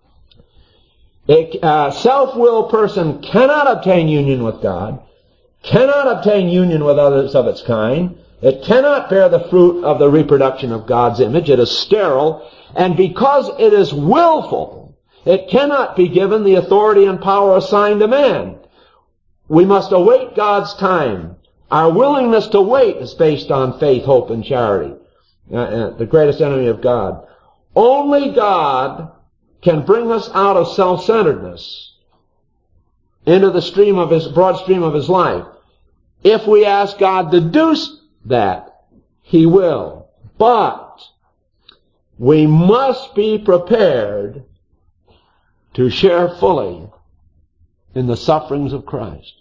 A self-willed person cannot obtain union with God, cannot obtain union with others of its kind. It cannot bear the fruit of the reproduction of God's image. It is sterile. And because it is willful, it cannot be given the authority and power assigned to man. We must await God's time. Our willingness to wait is based on faith, hope, and charity. The greatest enemy of God. Only God can bring us out of self-centeredness into the broad stream of His life. If we ask God to do that, He will. But we must be prepared to share fully in the sufferings of Christ.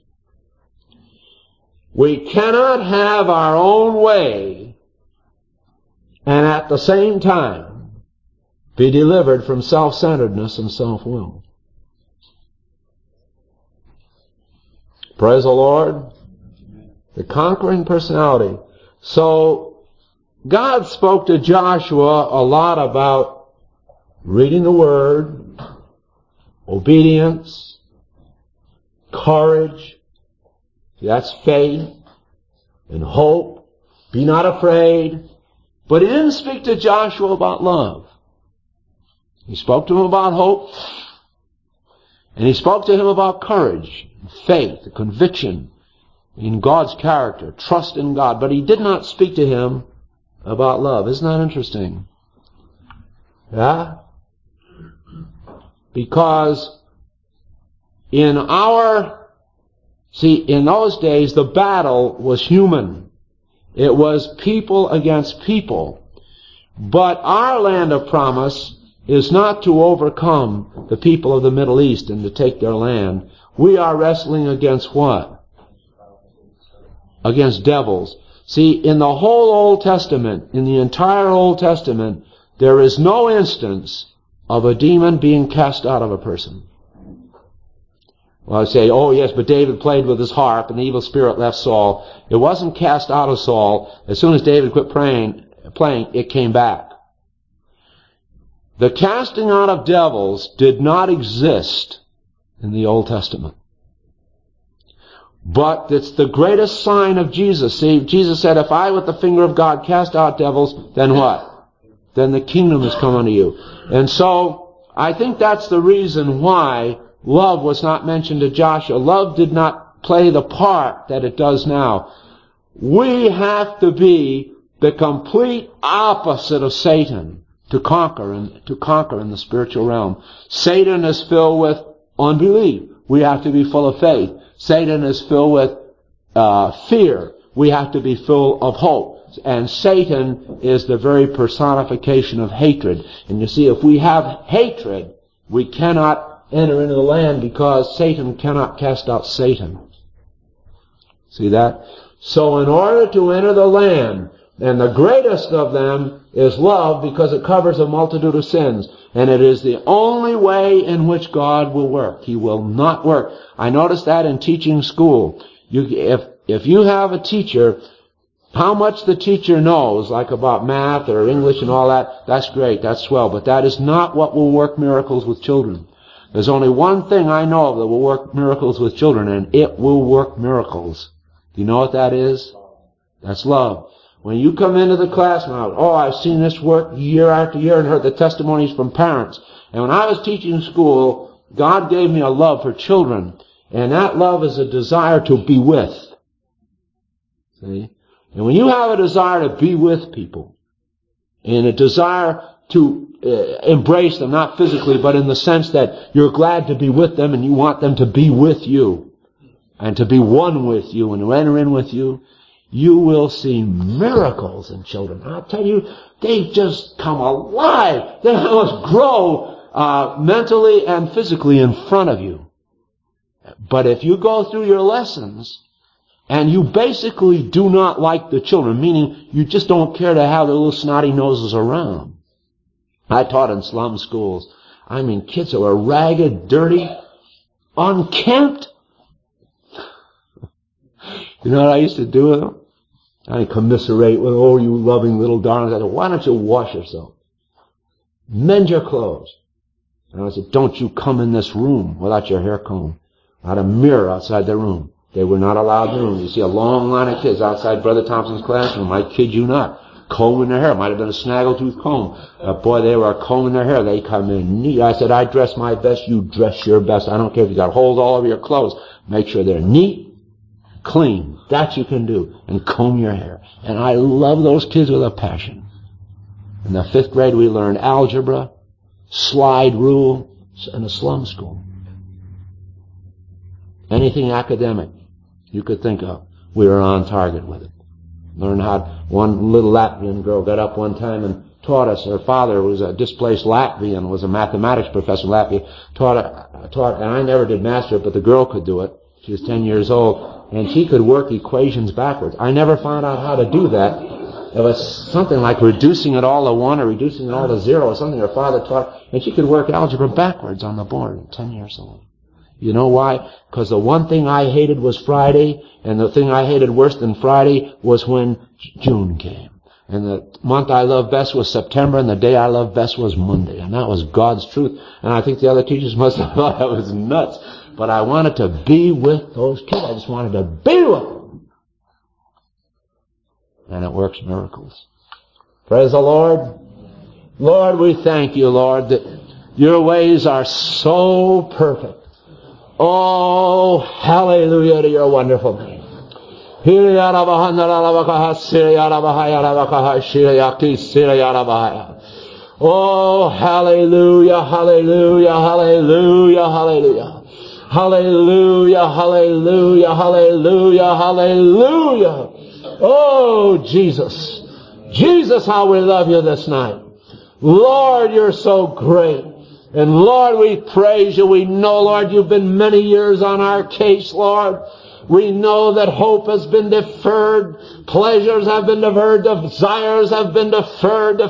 We cannot have our own way and at the same time be delivered from self-centeredness and self-will. Praise the Lord. The conquering personality. So, God spoke to Joshua a lot about reading the Word, obedience, courage, that's faith, and hope. Be not afraid. But He didn't speak to Joshua about love. He spoke to him about hope, and He spoke to him about courage, faith, conviction in God's character, trust in God. But He did not speak to him about love. Isn't that interesting? Yeah? Because in those days the battle was human. It was people against people. But our land of promise is not to overcome the people of the Middle East and to take their land. We are wrestling against what? Against devils. See, in the whole Old Testament, in the entire Old Testament, there is no instance of a demon being cast out of a person. Well, I say, oh yes, but David played with his harp and the evil spirit left Saul. It wasn't cast out of Saul. As soon as David quit playing, it came back. The casting out of devils did not exist in the Old Testament. But it's the greatest sign of Jesus. See, Jesus said, if I with the finger of God cast out devils, then what? Then the kingdom has come unto you. And so, I think that's the reason why love was not mentioned to Joshua. Love did not play the part that it does now. We have to be the complete opposite of Satan to conquer in the spiritual realm. Satan is filled with unbelief. We have to be full of faith. Satan is filled with fear. We have to be full of hope. And Satan is the very personification of hatred. And you see, if we have hatred, we cannot enter into the land because Satan cannot cast out Satan. See that? So in order to enter the land, and the greatest of them is love because it covers a multitude of sins. And it is the only way in which God will work. He will not work. I noticed that in teaching school. If you have a teacher, how much the teacher knows, like about math or English and all that, that's great, that's swell. But that is not what will work miracles with children. There's only one thing I know of that will work miracles with children, and it will work miracles. Do you know what that is? That's love. When you come into the class now, I've seen this work year after year and heard the testimonies from parents. And when I was teaching school, God gave me a love for children. And that love is a desire to be with. See? And when you have a desire to be with people, and a desire to embrace them, not physically, but in the sense that you're glad to be with them and you want them to be with you, and to be one with you and to enter in with you, you will see miracles in children. I'll tell you, they just come alive. They almost grow mentally and physically in front of you. But if you go through your lessons and you basically do not like the children, meaning you just don't care to have their little snotty noses around. I taught in slum schools. I mean, kids that were ragged, dirty, unkempt. You know what I used to do with them? I'd commiserate with, you loving little darlings. I said, why don't you wash yourself? Mend your clothes. And I said, don't you come in this room without your hair combed. I had a mirror outside the room. They were not allowed in the room. You see a long line of kids outside Brother Thompson's classroom. I kid you not. Combing their hair. Might have been a snaggletooth comb. Boy, they were combing their hair. They come in neat. I said, I dress my best. You dress your best. I don't care if you got holes all over your clothes. Make sure they're neat, clean. That you can do. And comb your hair. And I love those kids with a passion. In the 5th grade, we learned algebra, slide rule, in a slum school. Anything academic you could think of, we were on target with it. Learned how one little Latvian girl got up one time and taught us. Her father was a displaced Latvian, was a mathematics professor in Latvia. Taught, and I never did master it, but the girl could do it. She was 10 years old, and she could work equations backwards. I never found out how to do that. It was something like reducing it all to 1 or reducing it all to 0 or something her father taught, and she could work algebra backwards on the board at 10 years old. You know why? Because the one thing I hated was Friday, and the thing I hated worse than Friday was when June came. And the month I loved best was September, and the day I loved best was Monday. And that was God's truth. And I think the other teachers must have thought I was nuts. But I wanted to be with those kids. I just wanted to be with them. And it works miracles. Praise the Lord. Lord, we thank you, Lord, that your ways are so perfect. Oh, hallelujah to your wonderful name. Oh, hallelujah, hallelujah, hallelujah, hallelujah. Hallelujah, hallelujah, hallelujah, hallelujah. Oh, Jesus. Jesus, how we love you this night. Lord, you're so great. And Lord, we praise you. We know, Lord, you've been many years on our case, Lord. We know that hope has been deferred. Pleasures have been deferred. Desires have been deferred.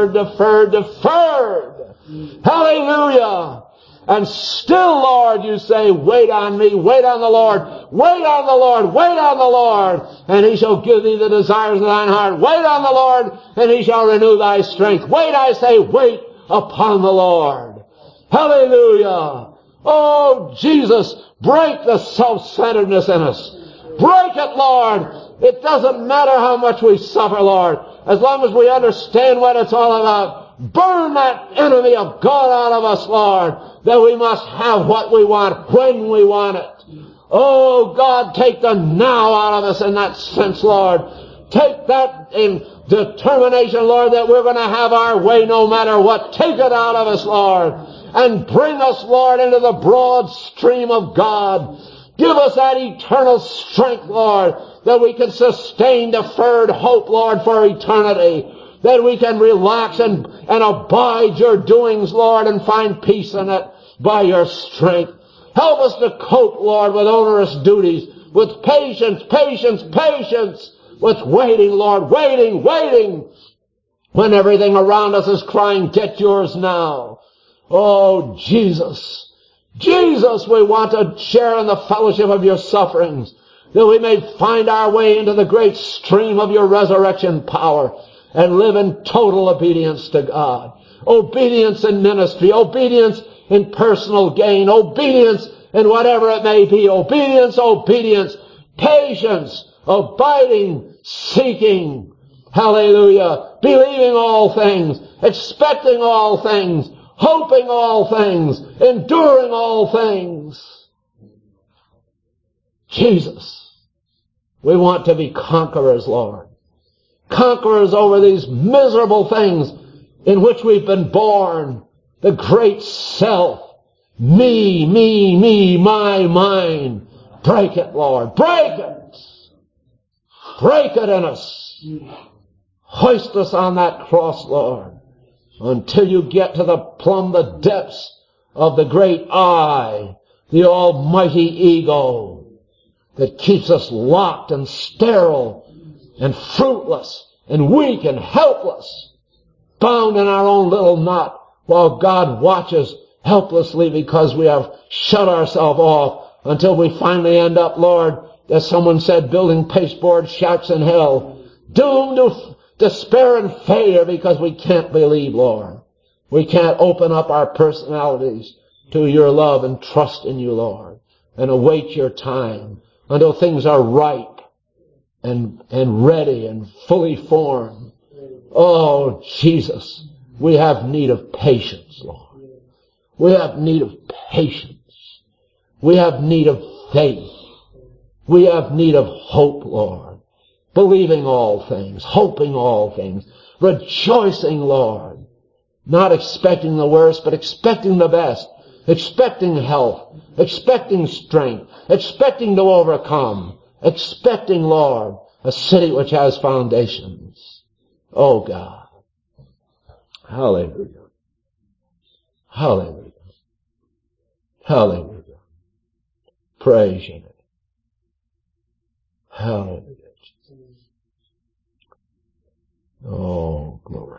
Hallelujah. And still, Lord, you say, wait on me, wait on the Lord, wait on the Lord, wait on the Lord, and he shall give thee the desires of thine heart. Wait on the Lord, and he shall renew thy strength. Wait, I say, wait upon the Lord. Hallelujah. Oh, Jesus, break the self-centeredness in us. Break it, Lord. It doesn't matter how much we suffer, Lord, as long as we understand what it's all about. Burn that enemy of God out of us, Lord, that we must have what we want when we want it. Oh, God, take the now out of us in that sense, Lord. Take that in determination, Lord, that we're going to have our way no matter what. Take it out of us, Lord, and bring us, Lord, into the broad stream of God. Give us that eternal strength, Lord, that we can sustain deferred hope, Lord, for eternity. That we can relax and abide your doings, Lord, and find peace in it by your strength. Help us to cope, Lord, with onerous duties, with patience, with waiting, Lord, waiting, when everything around us is crying, get yours now. Oh, Jesus, we want to share in the fellowship of your sufferings, that we may find our way into the great stream of your resurrection power, and live in total obedience to God. Obedience in ministry, obedience in personal gain, obedience in whatever it may be. Obedience, patience, abiding, seeking. Hallelujah. Believing all things, expecting all things, hoping all things, enduring all things. Jesus, we want to be conquerors, Lord. Conquerors over these miserable things in which we've been born. The great self. Me, my, mine. Break it, Lord. Break it. Break it in us. Hoist us on that cross, Lord, until you get to the depths of the great I, the almighty ego that keeps us locked and sterile and fruitless and weak and helpless, bound in our own little knot while God watches helplessly because we have shut ourselves off until we finally end up, Lord, as someone said, building pasteboard shacks in hell, doomed to despair and failure because we can't believe, Lord. We can't open up our personalities to your love and trust in you, Lord, and await your time until things are ripe and ready and fully formed. Oh, Jesus, we have need of patience, Lord. We have need of patience. We have need of faith. We have need of hope, Lord. Believing all things, hoping all things, rejoicing, Lord. Not expecting the worst, but expecting the best. Expecting health, expecting strength, expecting to overcome, expecting, Lord, a city which has foundations. Oh God. Hallelujah. Hallelujah. Hallelujah. Praise you. Hallelujah. Oh, glory.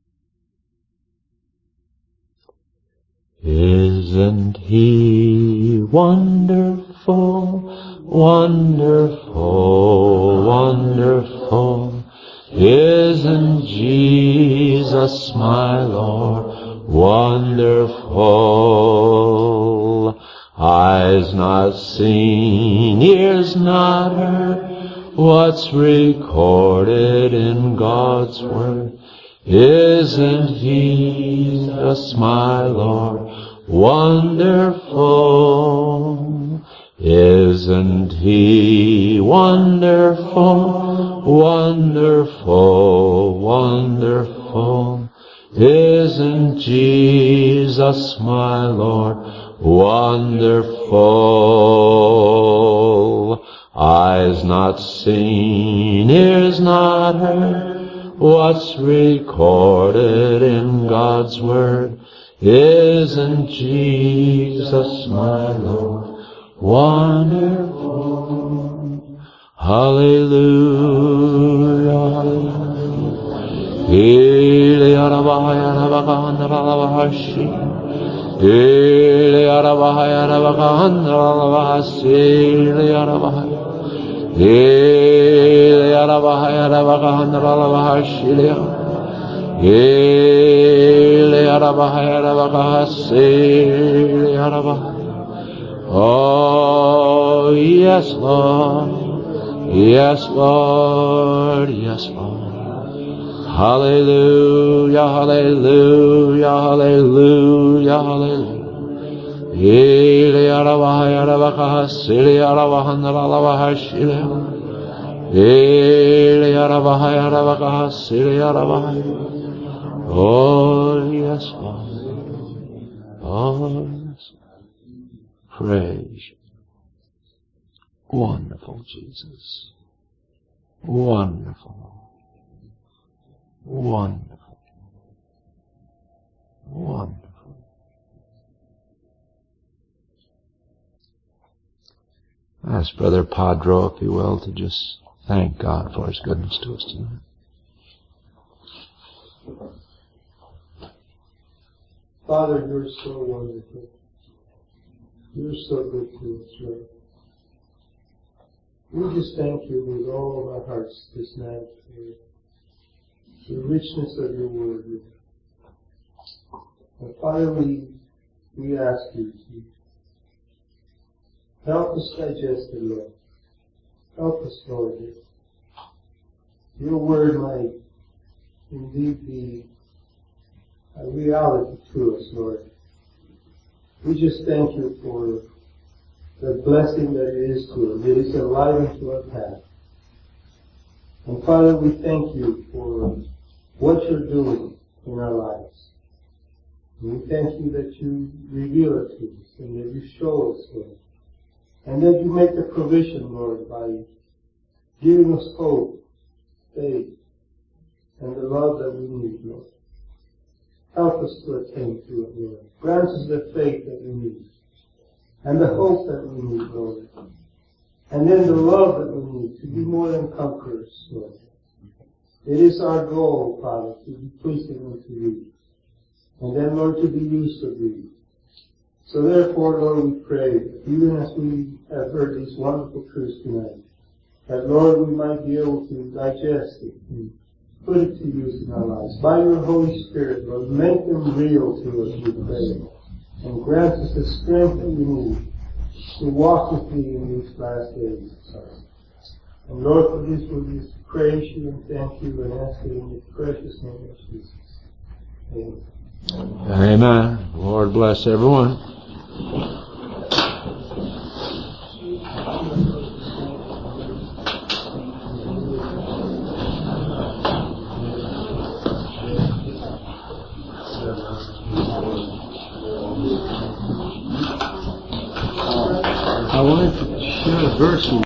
Isn't he wonderful, wonderful, wonderful? Isn't Jesus my Lord wonderful? Eyes not seen, ears not heard, what's recorded in God's Word. Isn't Jesus my Lord wonderful? Isn't he wonderful, wonderful, wonderful? Isn't Jesus my Lord wonderful? Eyes not seen, ears not heard, what's recorded in God's Word. Isn't Jesus my Lord wonderful? Hallelujah. Oh, yes, Lord. Yes, Lord. Yes, Lord. Hallelujah, hallelujah, hallelujah, hallelujah. Oh, yes, Lord. Oh, yes. Praise you. Wonderful Jesus. Wonderful. Wonderful. Wonderful. Ask Brother Padro, if you will, to just thank God for His goodness to us tonight. Father, you're so wonderful. You're so good to us, Lord. We just thank you with all of our hearts this night for the richness of your word. And Father, we ask you to help us digest it, Lord. Help us, Lord. Your word might indeed be a reality to us, Lord. We just thank you for the blessing that it is to us. It is a light unto our path. And Father, we thank you for what you're doing in our lives. And we thank you that you reveal it to us and that you show us, Lord. And that you make the provision, Lord, by giving us hope, faith, and the love that we need, Lord. Help us to attain to it, Lord. Grant us the faith that we need, and the hope that we need, Lord. And then the love that we need to be more than conquerors, Lord. It is our goal, Father, to be pleasing unto you. And then, Lord, to be used of you. So therefore, Lord, we pray, that even as we have heard these wonderful truths tonight, that, Lord, we might be able to digest it and put it to use in our lives. By your Holy Spirit, Lord, make them real to us, we pray. And grant us the strength that we need to walk with thee in these last days. And Lord, for this we just praise you and thank you and ask it in the precious name of Jesus. Amen. Amen. Lord bless everyone. I wanted to share a verse with you.